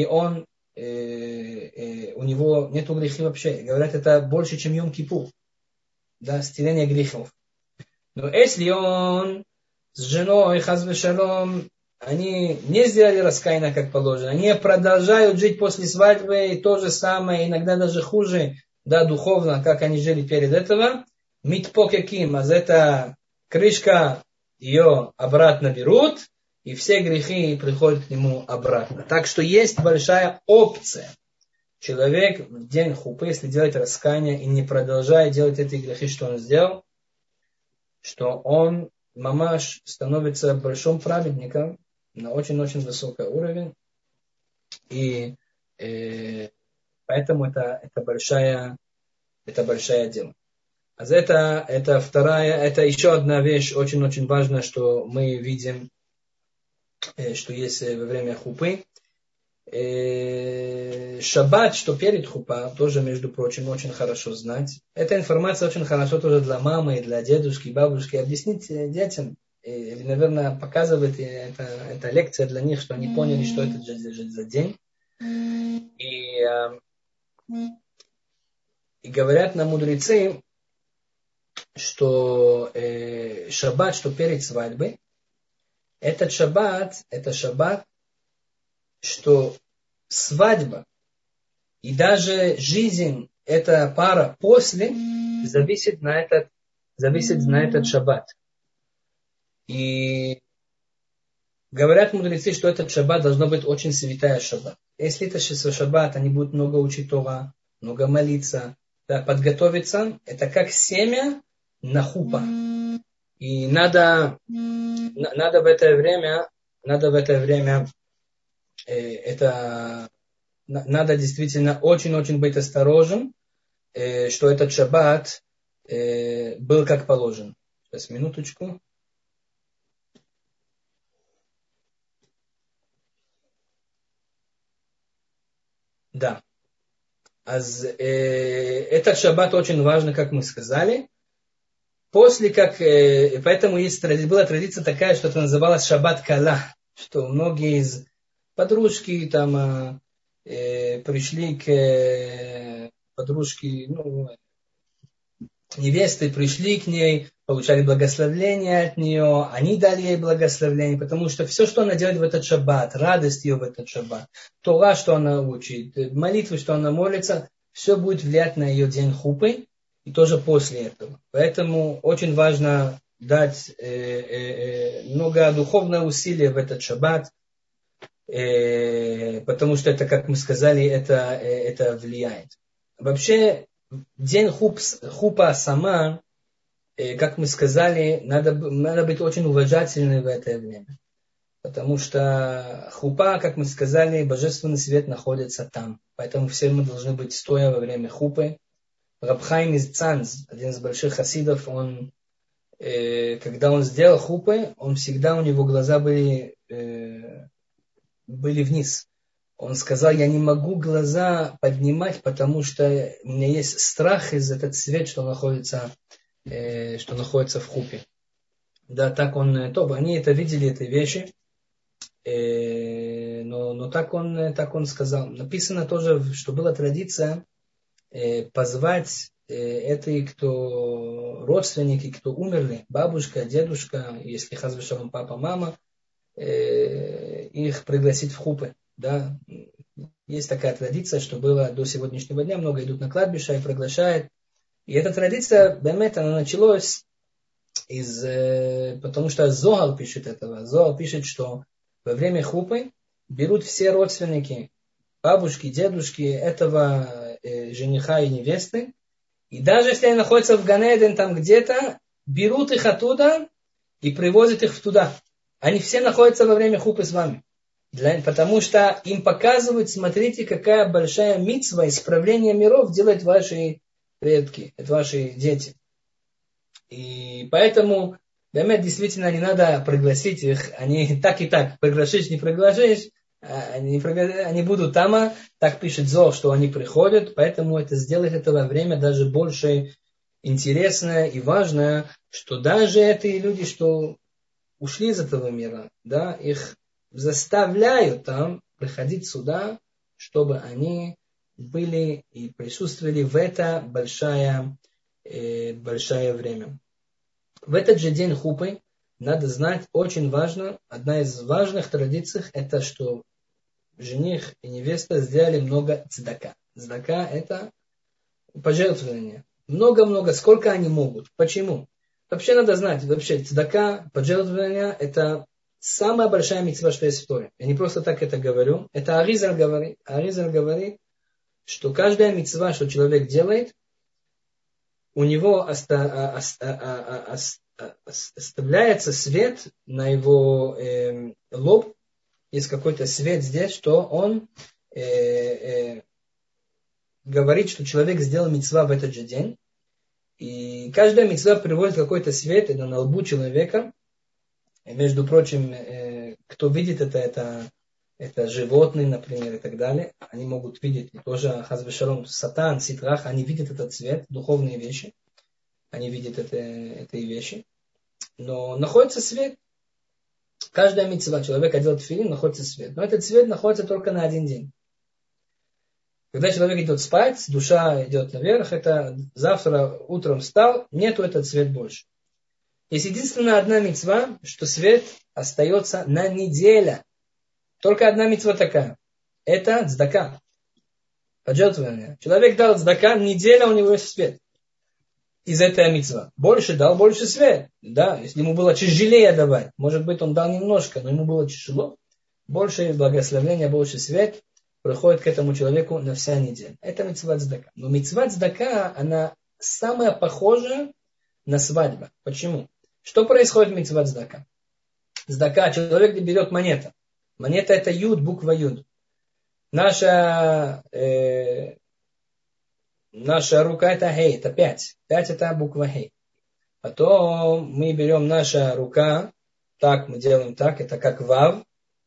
у него нету грехи вообще. Говорят, это больше, чем Йом-Кипур. Да, стирание грехов. Но если он с женой, хаз вешалом, они не сделали раскаяние как положено, они продолжают жить после свадьбы, и то же самое, иногда даже хуже, да, духовно, как они жили перед этого, митпокеким, а эта крышка, ее обратно берут, и все грехи приходят к нему обратно. Так что есть большая опция. Человек в день хупы, если делает раскаяние и не продолжает делать эти грехи, что он сделал, что он, мамаш, становится большим праведником на очень-очень высокий уровень. И поэтому это большое дело. А это еще одна вещь очень-очень важная, что мы видим, что есть во время хупы. Шаббат, что перед хупа, тоже, между прочим, очень хорошо знать. Эта информация очень хорошо тоже для мамы, для дедушки, бабушки. Объяснить детям, или, наверное, показывать, это лекция для них, что они поняли, что это за день. И говорят нам мудрецы, что шаббат, что перед свадьбой, это шаббат, что свадьба и даже жизнь, эта пара после, зависит на этот шаббат. И говорят мудрецы, что этот шаббат должно быть очень святая шаббат. Если это шаббат, они будут много учить Тора, много молиться, да, подготовиться. Это как семя на хупа. И надо в это время надо действительно очень-очень быть осторожен, что этот шаббат был как положено. Сейчас, минуточку. Да. Этот шаббат очень важный, как мы сказали. Поэтому была традиция такая, что это называлось шаббат кала, что многие из подружки там пришли к подружке, невесты пришли к ней, получали благословление от нее, они дали ей благословение, потому что все, что она делает в этот шаббат, радость ее в этот шаббат, Тора, что она учит, молитвы, что она молится, все будет влиять на ее день хупы, и тоже после этого. Поэтому очень важно дать много духовного усилия в этот шаббат, потому что это, как мы сказали, это влияет. Вообще, день хупа сама, как мы сказали, надо быть очень уважательным в это время. Потому что хупа, как мы сказали, божественный свет находится там. Поэтому все мы должны быть стоя во время хупы. Раб Хаим из Цанз, один из больших хасидов, когда он сделал хупы, у него глаза были вниз. Он сказал, я не могу глаза поднимать, потому что у меня есть страх из этот свет, что находится в хупе. Да, так они это видели, эти вещи. Но так он сказал. Написано тоже, что была традиция позвать кто родственники, кто умерли, бабушка, дедушка, если хас вешалом папа, мама, их пригласить в хупы. Да? Есть такая традиция, что было до сегодняшнего дня, много идут на кладбище и приглашают. И эта традиция, бемет, она началась потому что Зоал пишет этого. Зоал пишет, что во время хупы берут все родственники, бабушки, дедушки этого жениха и невесты, и даже если они находятся в Ганеден там где-то, берут их оттуда и привозят их туда. Они все находятся во время хупы с вами. Потому что им показывают, смотрите, какая большая мицва, исправление миров делают ваши предки, это ваши дети. И поэтому, действительно, не надо пригласить их, они так и так, приглашишь, не приглашишь, они будут там, так пишет Зоал, что они приходят, поэтому это сделает это во время даже больше интересное и важное, что даже эти люди, что ушли из этого мира, да, их заставляют там приходить сюда, чтобы они были и присутствовали в это большое время. В этот же день хупы надо знать, очень важно, одна из важных традиций, это что жених и невеста сделали много цдака. Цдака – это пожертвование. Много-много, сколько они могут. Почему? Вообще надо знать, вообще цдака, пожертвование – это самая большая мицва, что есть в Торе. Я не просто так это говорю. Это Аризаль говорит. Аризаль говорит, что каждая мицва, что человек делает, у него оставляется свет на его лоб, есть какой-то свет здесь, что он говорит, что человек сделал мицва в этот же день. И каждая мицва приводит какой-то свет на лбу человека. И, между прочим, кто видит это животные, например, и так далее. Они могут видеть, и тоже хас вешалом, сатан, ситрах, они видят этот цвет, духовные вещи. Они видят эти вещи. Но находится свет. Каждая мицва, человек одел тфилин, находится свет. Но этот свет находится только на один день. Когда человек идет спать, душа идет наверх, это завтра утром встал, нету этот свет больше. Есть единственная одна мицва, что свет остается на неделю. Только одна мицва такая. Это цдака. Пожертвование. Человек дал цдака, неделя у него есть свет. Из этой мицва. Больше дал, больше свет. Да, если ему было тяжелее давать, может быть, он дал немножко, но ему было тяжело, больше благословения, больше свет приходит к этому человеку на вся неделя. Это мицва цдака. Но мицва цдака, она самая похожая на свадьбу. Почему? Что происходит в мицва цдака? Цдака, человек берет монету. Монета это юд, буква юд. Наша рука это хей, это 5. 5 это буква хей. Потом мы берем наша рука, так мы делаем так, это как вав.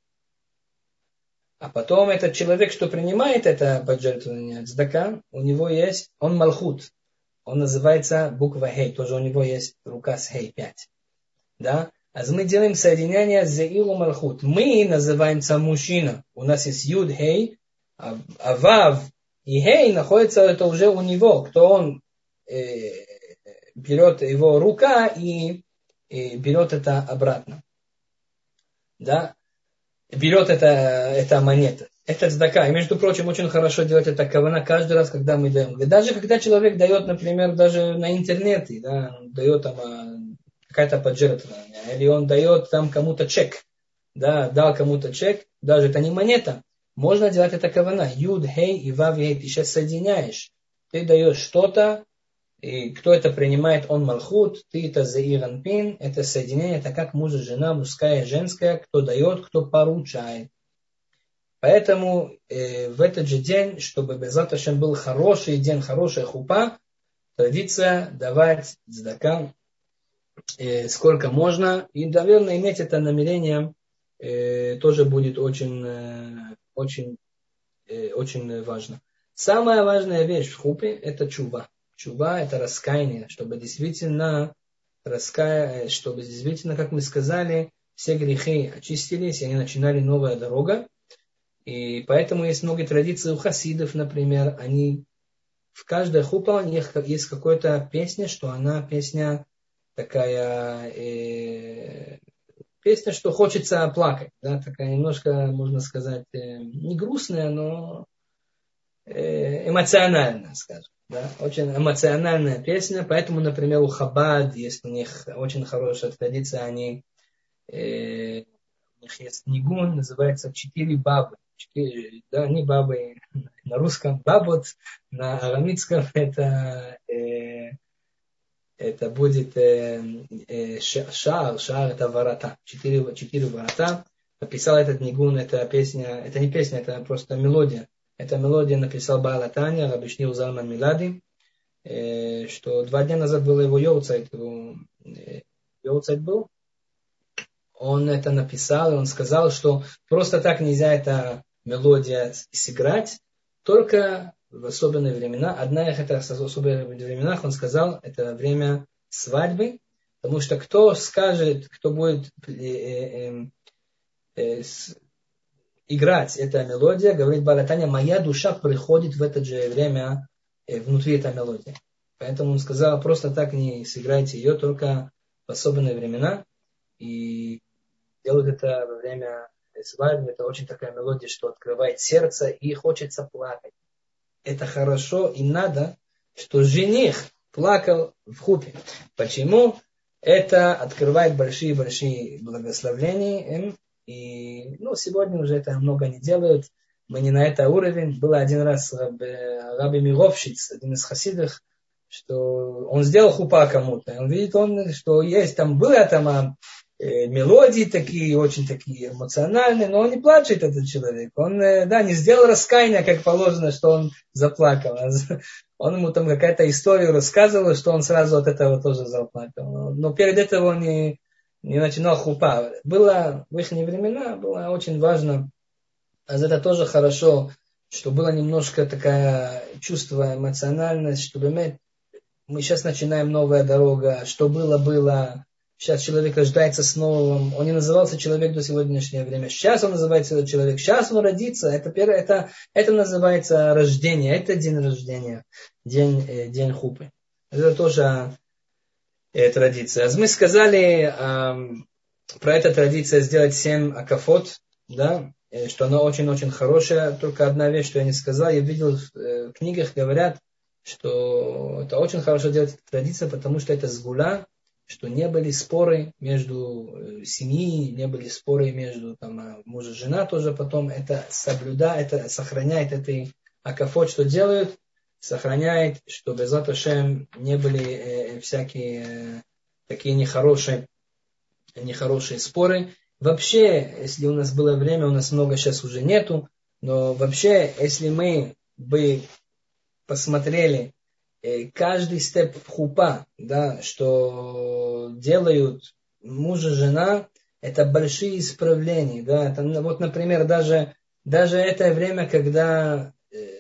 А потом этот человек, что принимает это пожертвование цдака, у него есть, он малхут. Он называется буква хей, тоже у него есть рука с хей 5. Да? А мы делаем соединение с зеиру малхут. Мы называемся мужчина. У нас есть юд, хей, а вав и хей находится это уже у него, кто он берет его рука и берет это обратно. Да? Берет это монета. Это цдака. И, между прочим, очень хорошо делать это кавана каждый раз, когда мы даем. Даже когда человек дает, например, даже на интернете, да, дает там какая-то пожертвование, или он дает там кому-то чек, да, дал кому-то чек, даже это не монета, можно делать это кавана. Юд, хей и вав, хей, ты сейчас соединяешь. Ты даешь что-то, и кто это принимает, он малхут, ты это заир анпин, это соединение, это как муж и жена, мужская и женская, кто дает, кто поручает. Поэтому в этот же день, чтобы Безат Ашем был хороший день, хорошая хупа, традиция давать цдака сколько можно. И, наверное, иметь это намерение тоже будет очень важно. Самая важная вещь в хупе это чува. Чува это раскаяние, чтобы действительно, как мы сказали, все грехи очистились, и они начинали новая дорога. И поэтому есть многие традиции у хасидов, например, они в каждой хупа у них есть какая-то песня, что она песня такая, песня, что хочется плакать, да, такая немножко, можно сказать, не грустная, но эмоциональная, скажем. Да, очень эмоциональная песня, поэтому, например, у Хабад есть у них очень хорошая традиция, у них есть нигун, называется «Четыре бабы». Да, не бабы на русском, бабот, на арамитском это будет шар это ворота, четыре ворота. Написал этот нигун, это песня, это не песня, это просто мелодия. Эта мелодия написал Баал Таня, Раби Шниу Залман Милади, что 2 дня назад было его йорцайт был. Он это написал, и он сказал, что просто так нельзя эта мелодия сыграть, только в особенные времена. Одна из этих особенных временах, он сказал, это время свадьбы, потому что кто скажет, кто будет играть эта мелодия, говорит Баал Таня, моя душа приходит в это же время внутри этой мелодии. Поэтому он сказал, просто так не сыграйте ее, только в особенные времена. И делают это во время свадьбы. Это очень такая мелодия, что открывает сердце и хочется плакать. Это хорошо и надо, что жених плакал в хупе. Почему? Это открывает большие-большие благословения. И сегодня уже это много не делают. Мы не на это уровень. Было один раз Раби Мировшиц, один из хасидов, что он сделал хупа кому-то. Он видит, что есть там, было там мелодии такие, очень такие эмоциональные, но он не плачет, этот человек. Он, не сделал раскаяния, как положено, что он заплакал. Он ему там какая-то история рассказывал, что он сразу от этого тоже заплакал. Но перед этим он не начинал хупа. Было в их времена, было очень важно, а это тоже хорошо, что было немножко такое чувство, эмоциональность, чтобы мы сейчас начинаем новая дорога, что было. Сейчас человек рождается с новым. Он не назывался человек до сегодняшнего времени. Сейчас он называется человек. Сейчас он родится. Это называется рождение. Это день рождения. День хупы. Это тоже традиция. Мы сказали про эту традицию сделать 7 акафот. Да, что она очень-очень хорошая. Только одна вещь, что я не сказал. Я видел в книгах говорят, что это очень хорошо делать традицию, потому что это сгула, что не были споры между семьей, не были споры между муж и жена тоже потом. Это сохраняет этой акафот, что делают, сохраняет, что безат Ашем не были всякие такие нехорошие споры. Вообще, если у нас было время, у нас много сейчас уже нету, но вообще, если мы бы посмотрели каждый степ в хупа, да, что делают муж и жена, это большие исправления. Да, это, вот, например, даже это время, когда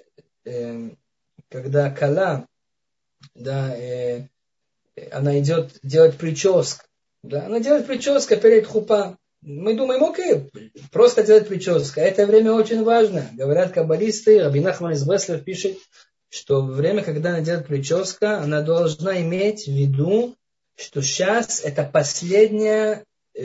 кала, да, она идет делать прическу. Да, она делает прическу перед хупа. Мы думаем, окей, просто делать прическу. Это время очень важно. Говорят каббалисты, Раби Нахман из Бреслова пишет, что время, когда она делает прическу, она должна иметь в виду, что сейчас это последний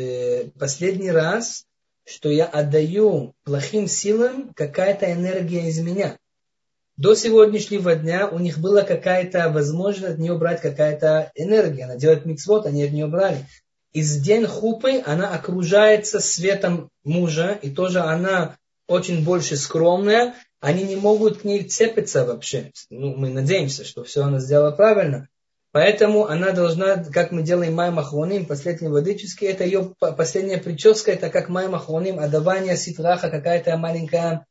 раз, что я отдаю плохим силам какая-то энергия из меня. До сегодняшнего дня у них была какая-то возможность от нее брать какая-то энергия. Она делает мицвот, они от нее брали. Из день хупы она окружается светом мужа, и тоже она очень больше скромная. Они не могут к ней цепиться вообще. Мы надеемся, что все она сделала правильно. Поэтому она должна, как мы делаем Маим Ахроним, последний водический, это ее последняя прическа, это как Маим Ахроним, отдавание ситраха, какая-то маленькая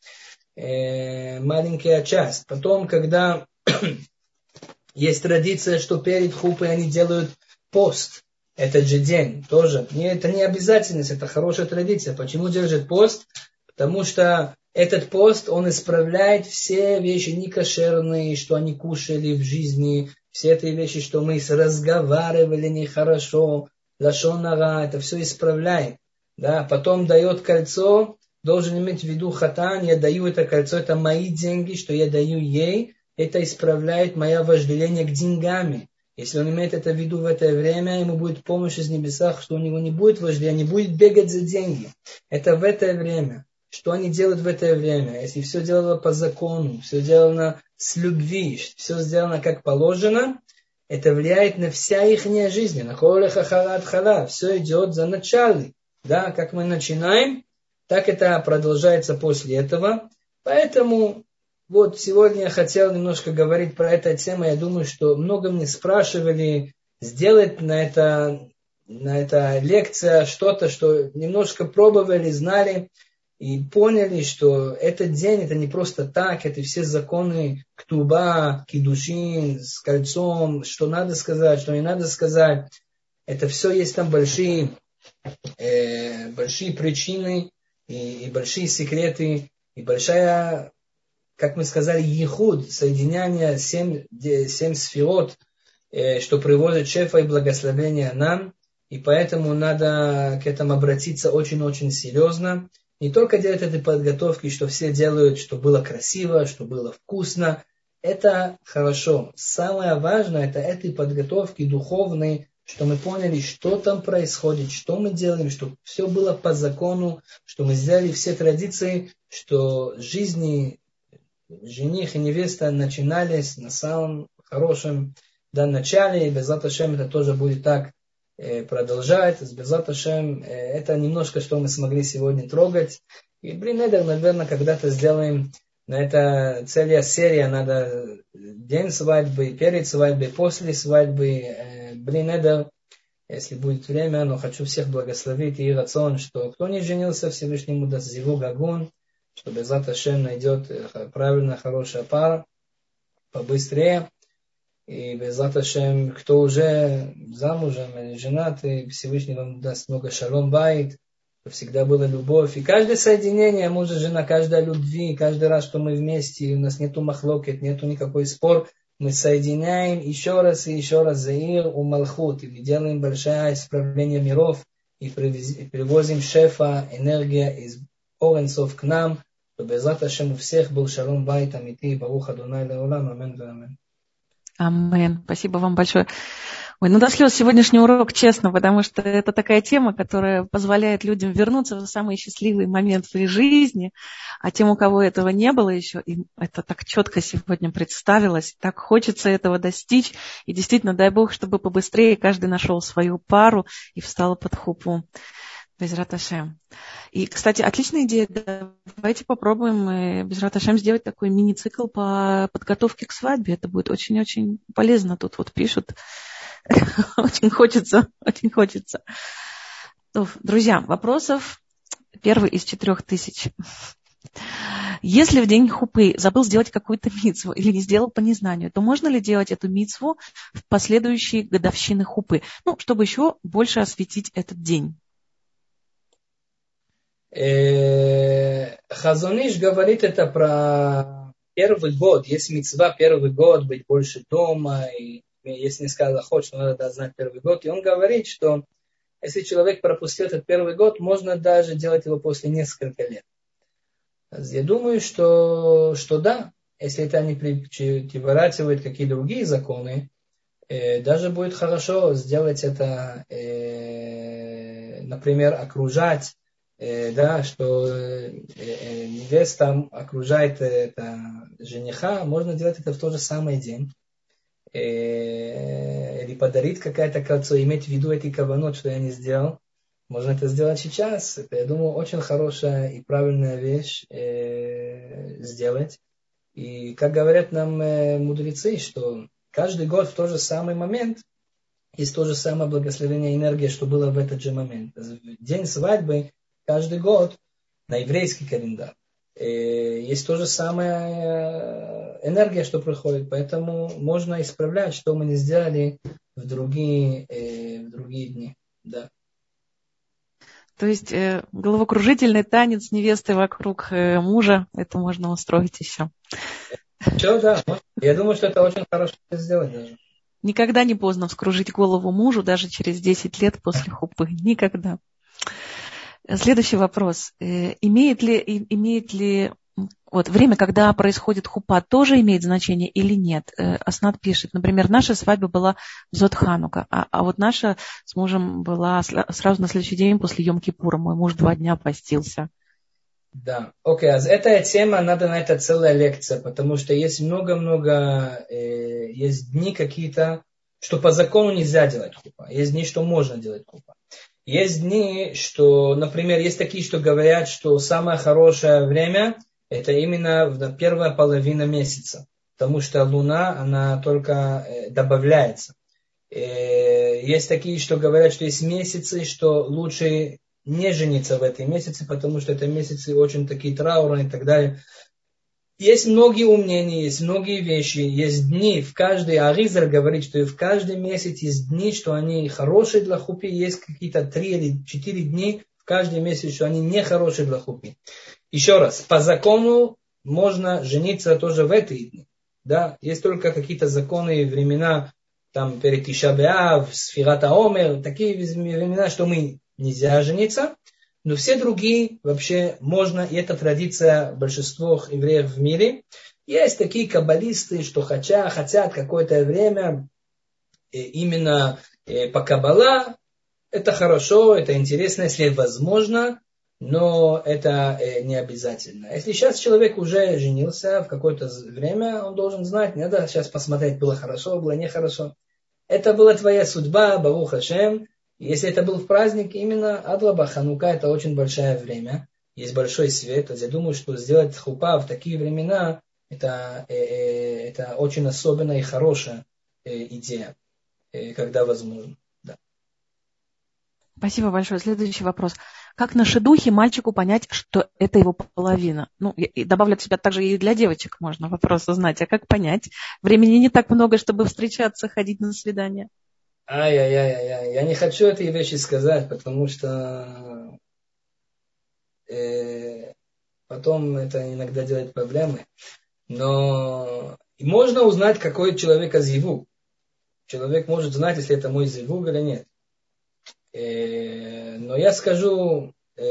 часть. Потом, когда есть традиция, что перед хупой они делают пост, этот же день тоже. Это не обязательность, это хорошая традиция. Почему держат пост? Потому что этот пост, он исправляет все вещи некошерные, что они кушали в жизни, все эти вещи, что мы разговаривали нехорошо, лашон ара, это все исправляет. Да, потом дает кольцо, должен иметь в виду хатан, я даю это кольцо, это мои деньги, что я даю ей, это исправляет мое вожделение к деньгам. Если он имеет это в виду в это время, ему будет помощь из небесах, что у него не будет вожделения, не будет бегать за деньги. Это в это время. Что они делают в это время? Если все делано по закону, все сделано с любви, все сделано как положено, это влияет на вся их жизнь. На все идет за начало. Да, как мы начинаем, так это продолжается после этого. Поэтому вот сегодня я хотел немножко говорить про эту тему. Я думаю, что много мне спрашивали сделать на это лекция что-то, что немножко пробовали, знали и поняли, что этот день это не просто так, это все законы ктуба, кидушин, с кольцом, что надо сказать, что не надо сказать. Это все есть там большие причины и большие секреты, и большая, как мы сказали, ехуд, соединение 7 сферот, что приводит шефа и благословения нам, и поэтому надо к этому обратиться очень-очень серьезно. Не только делать этой подготовки, что все делают, что было красиво, что было вкусно. Это хорошо. Самое важное, это этой подготовки духовной, что мы поняли, что там происходит, что мы делаем, чтобы все было по закону, что мы сделали все традиции, что жизни жених и невеста начинались на самом хорошем начале, и Безат Ашем это тоже будет так продолжать. С Безат Ашем это немножко, что мы смогли сегодня трогать. И, наверное, когда-то сделаем на это целая серия, надо день свадьбы, перед свадьбой, после свадьбы. Если будет время, но хочу всех благословить и рацион, что кто не женился, Всевышнему даст зиву гагун, что Безат Ашем найдет правильная, хорошая пара побыстрее. И Безат Ашем, кто уже замужем или женат, и Всевышний вам даст много шалом байт, чтобы всегда была любовь. И каждое соединение, муж и жена, каждая любви, каждый раз, что мы вместе, и у нас нету махлокет, нету никакой спор, мы соединяем еще раз и еще раз заир у Малхут, и мы делаем большое исправление миров, и привозим шефа, энергия из Оренцов к нам, чтобы Безат Ашем у всех был шалом байт, амити, барух Адонай леолам, амен вамен. Амен. Спасибо вам большое. Ой, до слез сегодняшний урок, честно, потому что это такая тема, которая позволяет людям вернуться в самый счастливый момент своей жизни, а тем, у кого этого не было еще, им это так четко сегодня представилось, так хочется этого достичь, и действительно, дай Бог, чтобы побыстрее каждый нашел свою пару и встал под хупу. Безрат Ашем. И, кстати, отличная идея. Давайте попробуем Безрат Ашем сделать такой мини-цикл по подготовке к свадьбе. Это будет очень-очень полезно. Тут вот пишут. Очень хочется, очень хочется. Друзья, вопросов первый из 4000. Если в день хупы забыл сделать какую-то мицву или не сделал по незнанию, то можно ли делать эту мицву в последующие годовщины хупы? Чтобы еще больше осветить этот день. Хазон Иш говорит это про первый год. Есть мицва первый год, быть больше дома. И если не сказал охот, что надо знать первый год. И он говорит, что если человек пропустил этот первый год, можно даже делать его после нескольких лет. Я думаю, что да. Если это не переворачивает какие другие законы, даже будет хорошо сделать это, например, окружать, что невеста окружает жениха, можно делать это в тот же самый день. Или подарить какое-то кольцо, иметь в виду эти каванот, что я не сделал. Можно это сделать сейчас. Это, я думаю, очень хорошая и правильная вещь сделать. И как говорят нам мудрецы, что каждый год в тот же самый момент есть то же самое благословение энергии, что было в этот же момент. День свадьбы каждый год на еврейский календарь есть то же самая энергия, что приходит. Поэтому можно исправлять, что мы не сделали в другие дни. Да. То есть головокружительный танец невесты вокруг мужа, это можно устроить еще. Все, да. Я думаю, что это очень хорошо сделать даже. Никогда не поздно вскружить голову мужу, даже через 10 лет после хупы. Никогда. Следующий вопрос. Имеет ли вот время, когда происходит хупа, тоже имеет значение или нет? Аснат пишет, например, наша свадьба была в Зот Ханука, а вот наша с мужем была сразу на следующий день после Йом-Кипура. Мой муж 2 дня постился. Да, окей, а эта тема, надо на это целая лекция, потому что есть много-много, есть дни какие-то, что по закону нельзя делать хупа, есть дни, что можно делать хупа. Есть дни, что, например, есть такие, что говорят, что самое хорошее время – это именно первая половина месяца, потому что луна, она только добавляется. Есть такие, что говорят, что есть месяцы, что лучше не жениться в эти месяцы, потому что это месяцы очень такие траурные и так далее. Есть многие мнения, есть многие вещи, есть дни, в каждый, Аризаль говорит, что в каждый месяц есть дни, что они хорошие для хупи, есть какие-то 3 или 4 дни в каждый месяц, что они не хорошие для хупи. Еще раз, по закону можно жениться тоже в эти дни. Да? Есть только какие-то законы и времена, там перед Тиша б'Ав, Сфират ха-Омер, такие времена, что мы нельзя жениться. Но все другие вообще можно, и это традиция большинства евреев в мире. Есть такие каббалисты, что хотят какое-то время именно по каббала. Это хорошо, это интересно, если возможно, но это не обязательно. Если сейчас человек уже женился в какое-то время, он должен знать, не надо сейчас посмотреть, было хорошо, было нехорошо. Это была твоя судьба, Барух Ашем. Если это был в праздник, именно Адлаба, Ханука, это очень большое время, есть большой свет. То есть я думаю, что сделать хупа в такие времена, это очень особенная и хорошая идея, когда возможно. Да. Спасибо большое. Следующий вопрос. Как на шедухе мальчику понять, что это его половина? Ну, и добавлю от себя также и для девочек можно вопрос узнать. А как понять? Времени не так много, чтобы встречаться, ходить на свидания. Я не хочу эти вещи сказать, потому что потом это иногда делает проблемы. Но можно узнать, какой человек зивуг. Человек может знать, если это мой зивуг или нет. Но я скажу,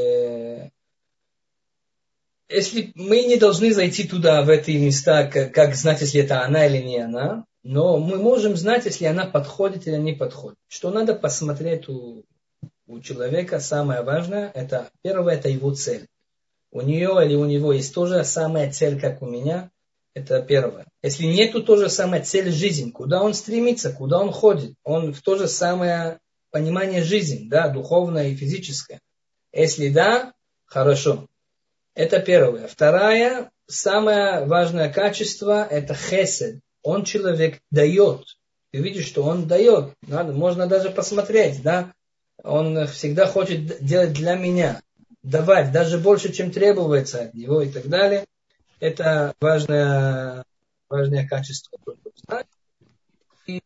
если мы не должны зайти туда, в эти места, как знать, если это она или не она, но мы можем знать, если она подходит или не подходит. Что надо посмотреть у человека, самое важное, это первое, это его цель. У нее или у него есть тоже самая цель, как у меня, это первое. Если нету то же самое цель жизни, куда он стремится, куда он ходит, он в то же самое понимание жизни, да, духовное и физическое. Если да, хорошо. Это первое. Второе, самое важное качество, это хесед. Он человек дает. Ты видишь, что он дает. Можно даже посмотреть, да. Он всегда хочет делать для меня. Давать, даже больше, чем требуется от него и так далее. Это важное качество. И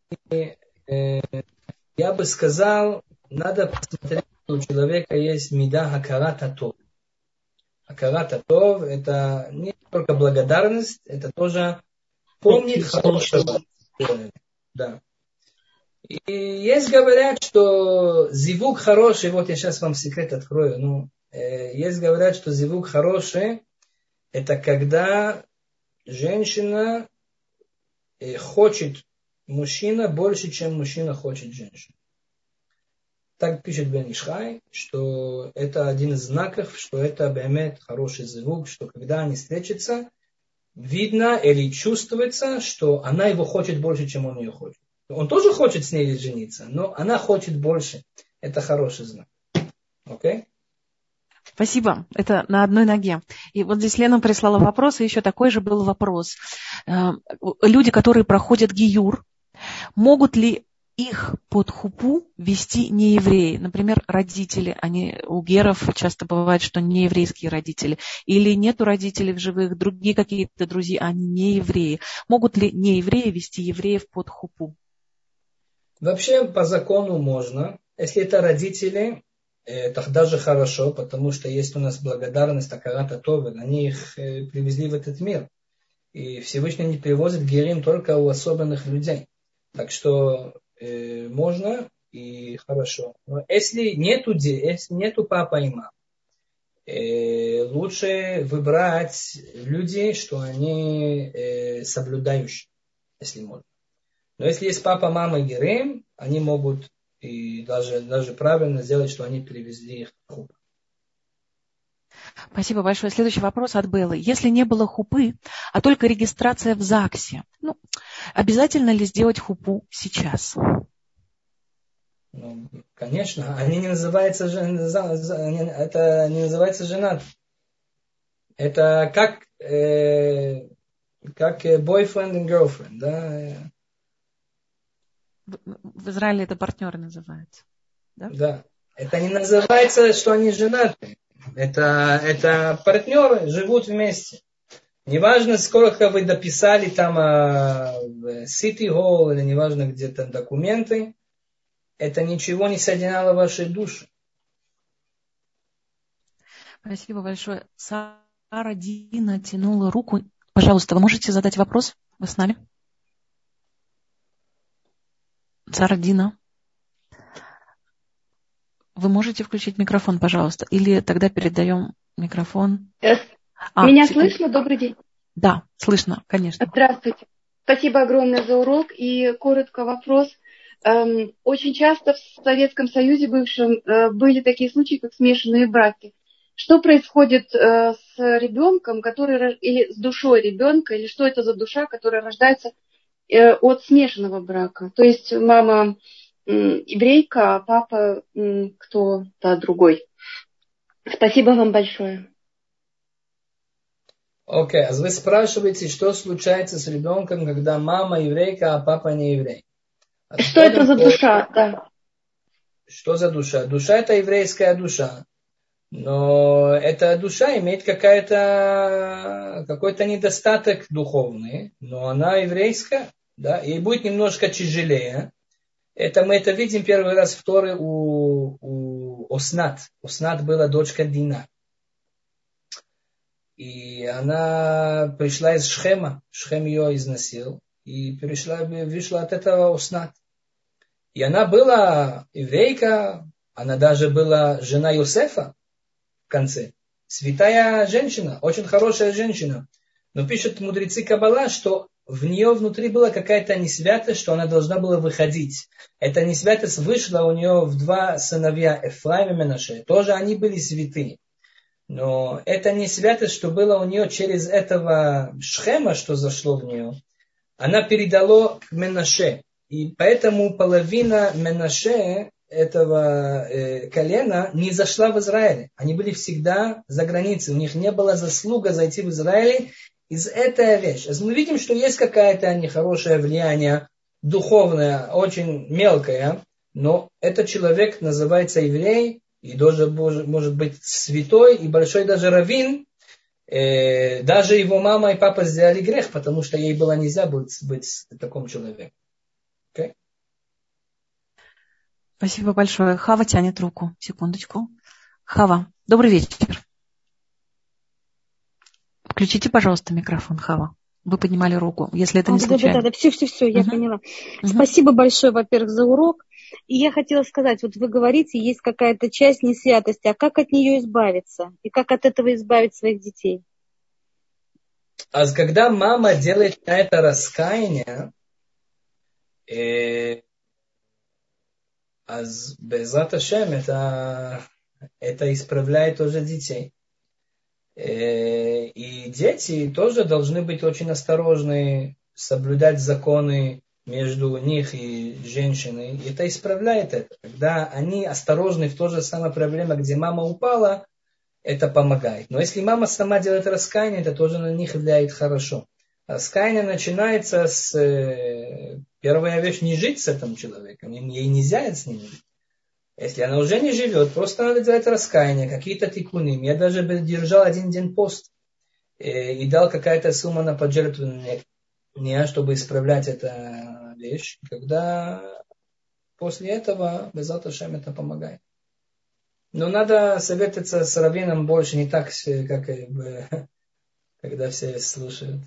я бы сказал, надо посмотреть, что у человека есть мида хакарат ха-тов. Хакарат ха-тов – это не только благодарность, это тоже помнит хорошего. Да. И есть говорят, что зивуг хороший, вот я сейчас вам секрет открою, есть говорят, что зивуг хороший, это когда женщина хочет мужчина больше, чем мужчина хочет женщину. Так пишет Бен Ишхай, что это один из знаков, что это бемет хороший звук, что когда они встретятся, видно или чувствуется, что она его хочет больше, чем он ее хочет. Он тоже хочет с ней жениться, но она хочет больше. Это хороший знак. Окей? Спасибо. Это на одной ноге. И вот здесь Лена прислала вопрос, и еще такой же был вопрос. Люди, которые проходят гиюр, могут ли их под хупу вести неевреи? Например, родители. У геров часто бывает, что нееврейские родители. Или нету родителей в живых, другие какие-то друзья, они не евреи. Могут ли неевреи вести евреев под хупу? Вообще, по закону можно. Если это родители, тогда же хорошо, потому что есть у нас благодарность Акарат ха-Тов, они их привезли в этот мир. И Всевышний не привозит герим только у особенных людей. Так что можно и хорошо. Но если нету папа и мама, лучше выбрать людей, что они соблюдающие, если можно. Но если есть папа, мама и герем, они могут и даже правильно сделать, что они привезли их в хупу. Спасибо большое. Следующий вопрос от Беллы. Если не было хупы, а только регистрация в ЗАГСе, обязательно ли сделать хупу сейчас? Конечно, они не называются это не называется женат. Это как boyfriend and girlfriend, да? В Израиле это партнеры называются. Да? Да. Это не называется, что они женаты. Это партнеры живут вместе. Неважно, сколько вы дописали там в City Hall, или неважно, где там документы, это ничего не соединяло вашей души. Спасибо большое. Сара Дина тянула руку. Пожалуйста, вы можете задать вопрос? Вы с нами? Сара Дина. Вы можете включить микрофон, пожалуйста? Или тогда передаем микрофон. Меня слышно? Добрый день. Да, слышно, конечно. Здравствуйте. Спасибо огромное за урок. И коротко вопрос. Очень часто в Советском Союзе бывшем были такие случаи, как смешанные браки. Что происходит с ребенком, или с душой ребенка, или что это за душа, которая рождается от смешанного брака? То есть мама еврейка, а папа кто-то другой. Спасибо вам большое. Окей, а вы спрашиваете, что случается с ребенком, когда мама еврейка, а папа не еврей? Что это за душа? Да. Что за душа? Душа – это еврейская душа. Но эта душа имеет какой-то недостаток духовный, но она еврейская, да, ей будет немножко тяжелее. Мы это видим первый раз в Торе у Оснат. Оснат была дочка Дина. И она пришла из Шхема. Шхем ее изнасиловал. И вышла от этого Оснат. И она была еврейка. Она даже была жена Йосефа в конце. Святая женщина. Очень хорошая женщина. Но пишут мудрецы Каббала, что в нее внутри была какая-то несвятость, что она должна была выходить. Эта несвятость вышла у нее в два сыновья Эфраим и Менаше. Тоже они были святые. Но это не святость, что было у нее через этого Шхема, что зашло в нее. Она передала к Менаше. И поэтому половина Менаше, этого колена, не зашла в Израиль. Они были всегда за границей. У них не было заслуга зайти в Израиль. Из этой вещи. Мы видим, что есть какое-то нехорошее влияние духовное, очень мелкое. Но этот человек называется еврей. И даже может быть святой и большой даже раввин, даже его мама и папа сделали грех, потому что ей было нельзя быть таким человеком. Okay? Спасибо большое. Хава тянет руку. Секундочку. Хава, добрый вечер. Включите, пожалуйста, микрофон, Хава. Вы поднимали руку, если это не случайно. Да, все, я поняла. Спасибо большое, во-первых, за урок. И я хотела сказать, вот вы говорите, есть какая-то часть несвятости, а как от нее избавиться? И как от этого избавить своих детей? А когда мама делает на это раскаяние, Безат Ашем это исправляет тоже детей. И дети тоже должны быть очень осторожны, соблюдать законы между них и женщиной. И это исправляет это. Когда они осторожны в той же самой проблеме, где мама упала, это помогает. Но если мама сама делает раскаяние, это тоже на них влияет хорошо. Раскаяние начинается с... Первая вещь, не жить с этим человеком. Ей нельзя с ним жить. Если она уже не живет, просто надо делать раскаяние, какие-то тикуны. Я даже держал один день пост и дал какая-то сумма на пожертвование, чтобы исправлять эту вещь. Когда после этого, Безат Ашем, это помогает. Но надо советоваться с раввином больше, не так, как когда все слушают.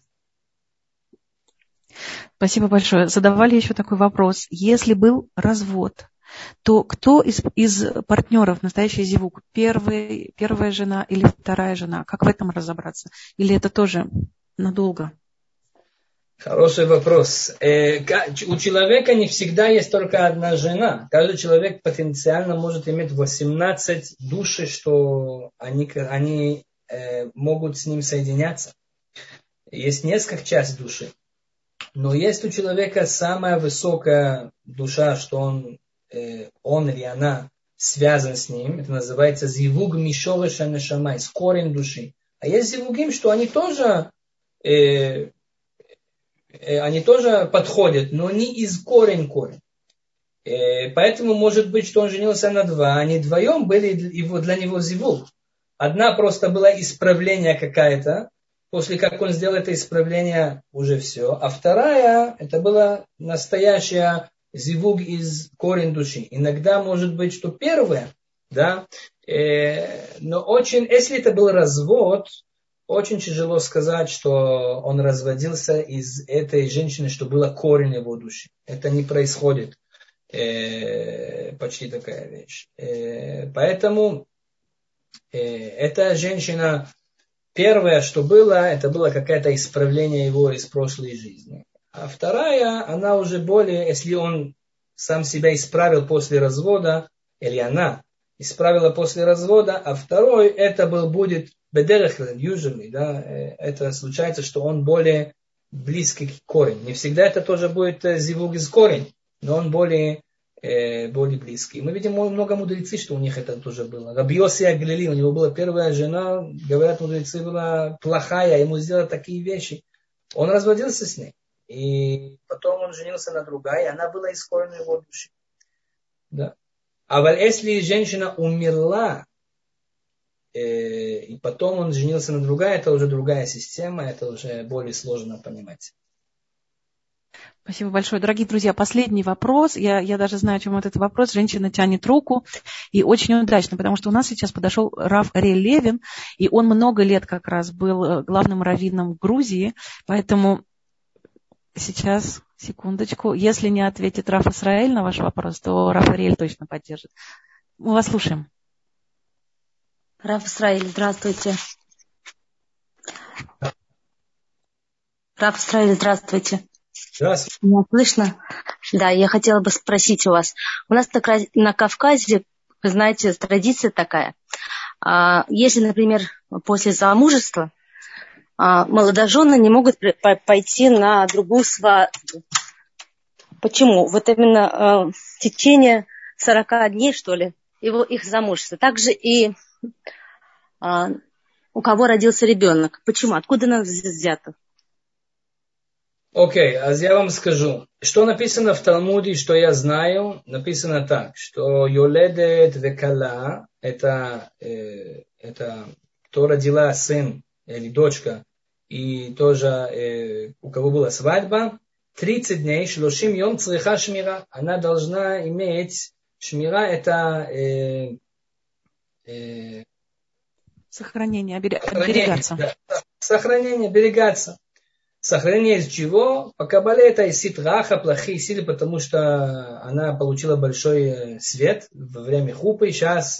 Спасибо большое. Задавали еще такой вопрос. Если был развод, то кто из партнеров настоящий зивуг? Первая жена или вторая жена? Как в этом разобраться? Или это тоже надолго? Хороший вопрос. У человека не всегда есть только одна жена. Каждый человек потенциально может иметь 18 души, что они могут с ним соединяться. Есть несколько частей души. Но есть у человека самая высокая душа, что он или она связан с ним. Это называется зивуг мишореша нешамай, с корень души. А есть зивугим, что они тоже подходят, но не из корень. Поэтому может быть, что он женился на два, они вдвоем были для него зивуг. Одна просто была исправление какая-то, после как он сделал это исправление, уже все. А вторая, это была настоящая зивуг из корень души. Иногда может быть, что первая, да, но очень, если это был развод, очень тяжело сказать, что он разводился из этой женщины, что было корень его души. Это не происходит. Почти такая вещь. Поэтому эта женщина, первое, что было, это было какое-то исправление его из прошлой жизни. А вторая, она уже более, если он сам себя исправил после развода, или она исправила после развода, а второй, это будет бедерехлен, usually, да, это случается, что он более близкий к корень. Не всегда это тоже будет зивуг из корень, но он более близкий. Мы видим много мудрецов, что у них это тоже было. Раби Йоси Аглили, у него была первая жена, говорят, мудрецы, была плохая, ему сделали такие вещи. Он разводился с ней. И потом он женился на другой, и она была из корня его души. Да. А вот если женщина умерла, и потом он женился на другая, это уже другая система, это уже более сложно понимать. Спасибо большое. Дорогие друзья, последний вопрос. Я даже знаю, о чем этот вопрос. Женщина тянет руку, и очень удачно, потому что у нас сейчас подошел Рав Ариэль Левин, и он много лет как раз был главным раввином Грузии, поэтому сейчас, секундочку, если не ответит Рав Исраэль на ваш вопрос, то Рав Ариэль точно поддержит. Мы вас слушаем. Рав Исраэль, здравствуйте. Рав Исраэль, здравствуйте. Здравствуйте. Меня слышно? Да, я хотела бы спросить у вас. У нас на Кавказе, вы знаете, традиция такая. Если, например, после замужества молодожены не могут пойти на другую свадьбу. Почему? Вот именно в течение 40 дней, что ли, их замужества. Также и у кого родился ребенок. Почему? Откуда нас взято? Окей, я вам скажу. Что написано в Талмуде, что я знаю, написано так, что Йоледет векала, это кто родила сын или дочка, и тоже у кого была свадьба, 30 дней, 30 йом цриха шмира. Она должна иметь, шмира это сохранение, оберегаться. Да, сохранение, оберегаться. Сохранение из чего? По Кабале это из ситраха, плохие силы, потому что она получила большой свет во время хупы. Сейчас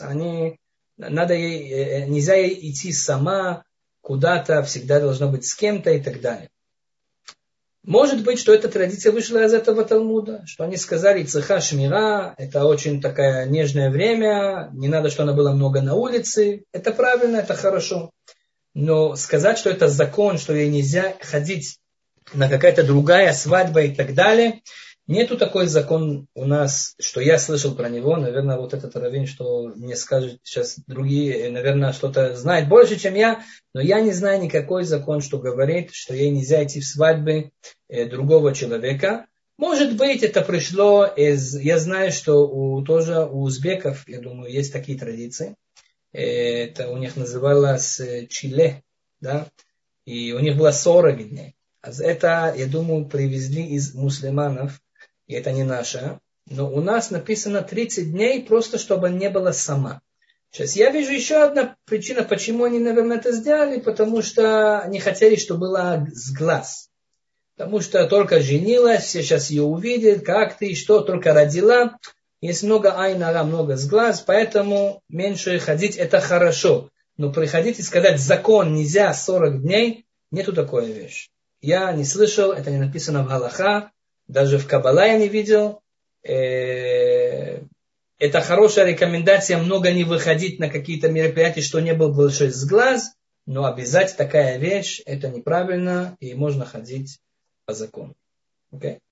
нельзя ей идти сама куда-то, всегда должна быть с кем-то и так далее. Может быть, что эта традиция вышла из этого Талмуда, что они сказали, цеха шмира, это очень такое нежное время, не надо, что она была много на улице, это правильно, это хорошо. Но сказать, что это закон, что ей нельзя ходить на какая-то другая свадьба и так далее, нету такой закон у нас, что я слышал про него. Наверное, вот этот раввин, что мне скажет сейчас другие, наверное, что-то знает больше, чем я, но я не знаю никакой закон, что говорит, что ей нельзя идти в свадьбы другого человека. Может быть, это пришло из... Я знаю, что тоже у узбеков, я думаю, есть такие традиции. Это у них называлось Чиле, да, и у них было 40 дней. А это, я думаю, привезли из мусульманов, и это не наше. Но у нас написано 30 дней, просто чтобы не было сама. Сейчас я вижу еще одна причина, почему они, наверное, это сделали, потому что они хотели, чтобы была с глаз. Потому что только женилась, все сейчас ее увидят, как ты, что, только родила. Есть много айн-ара, много сглаз, поэтому меньше ходить это хорошо. Но приходить и сказать, закон нельзя 40 дней, нету такой вещи. Я не слышал, это не написано в Галаха, даже в Каббала я не видел. Это хорошая рекомендация, много не выходить на какие-то мероприятия, что не был большой сглаз, но обязать такая вещь, это неправильно, и можно ходить по закону. Okay?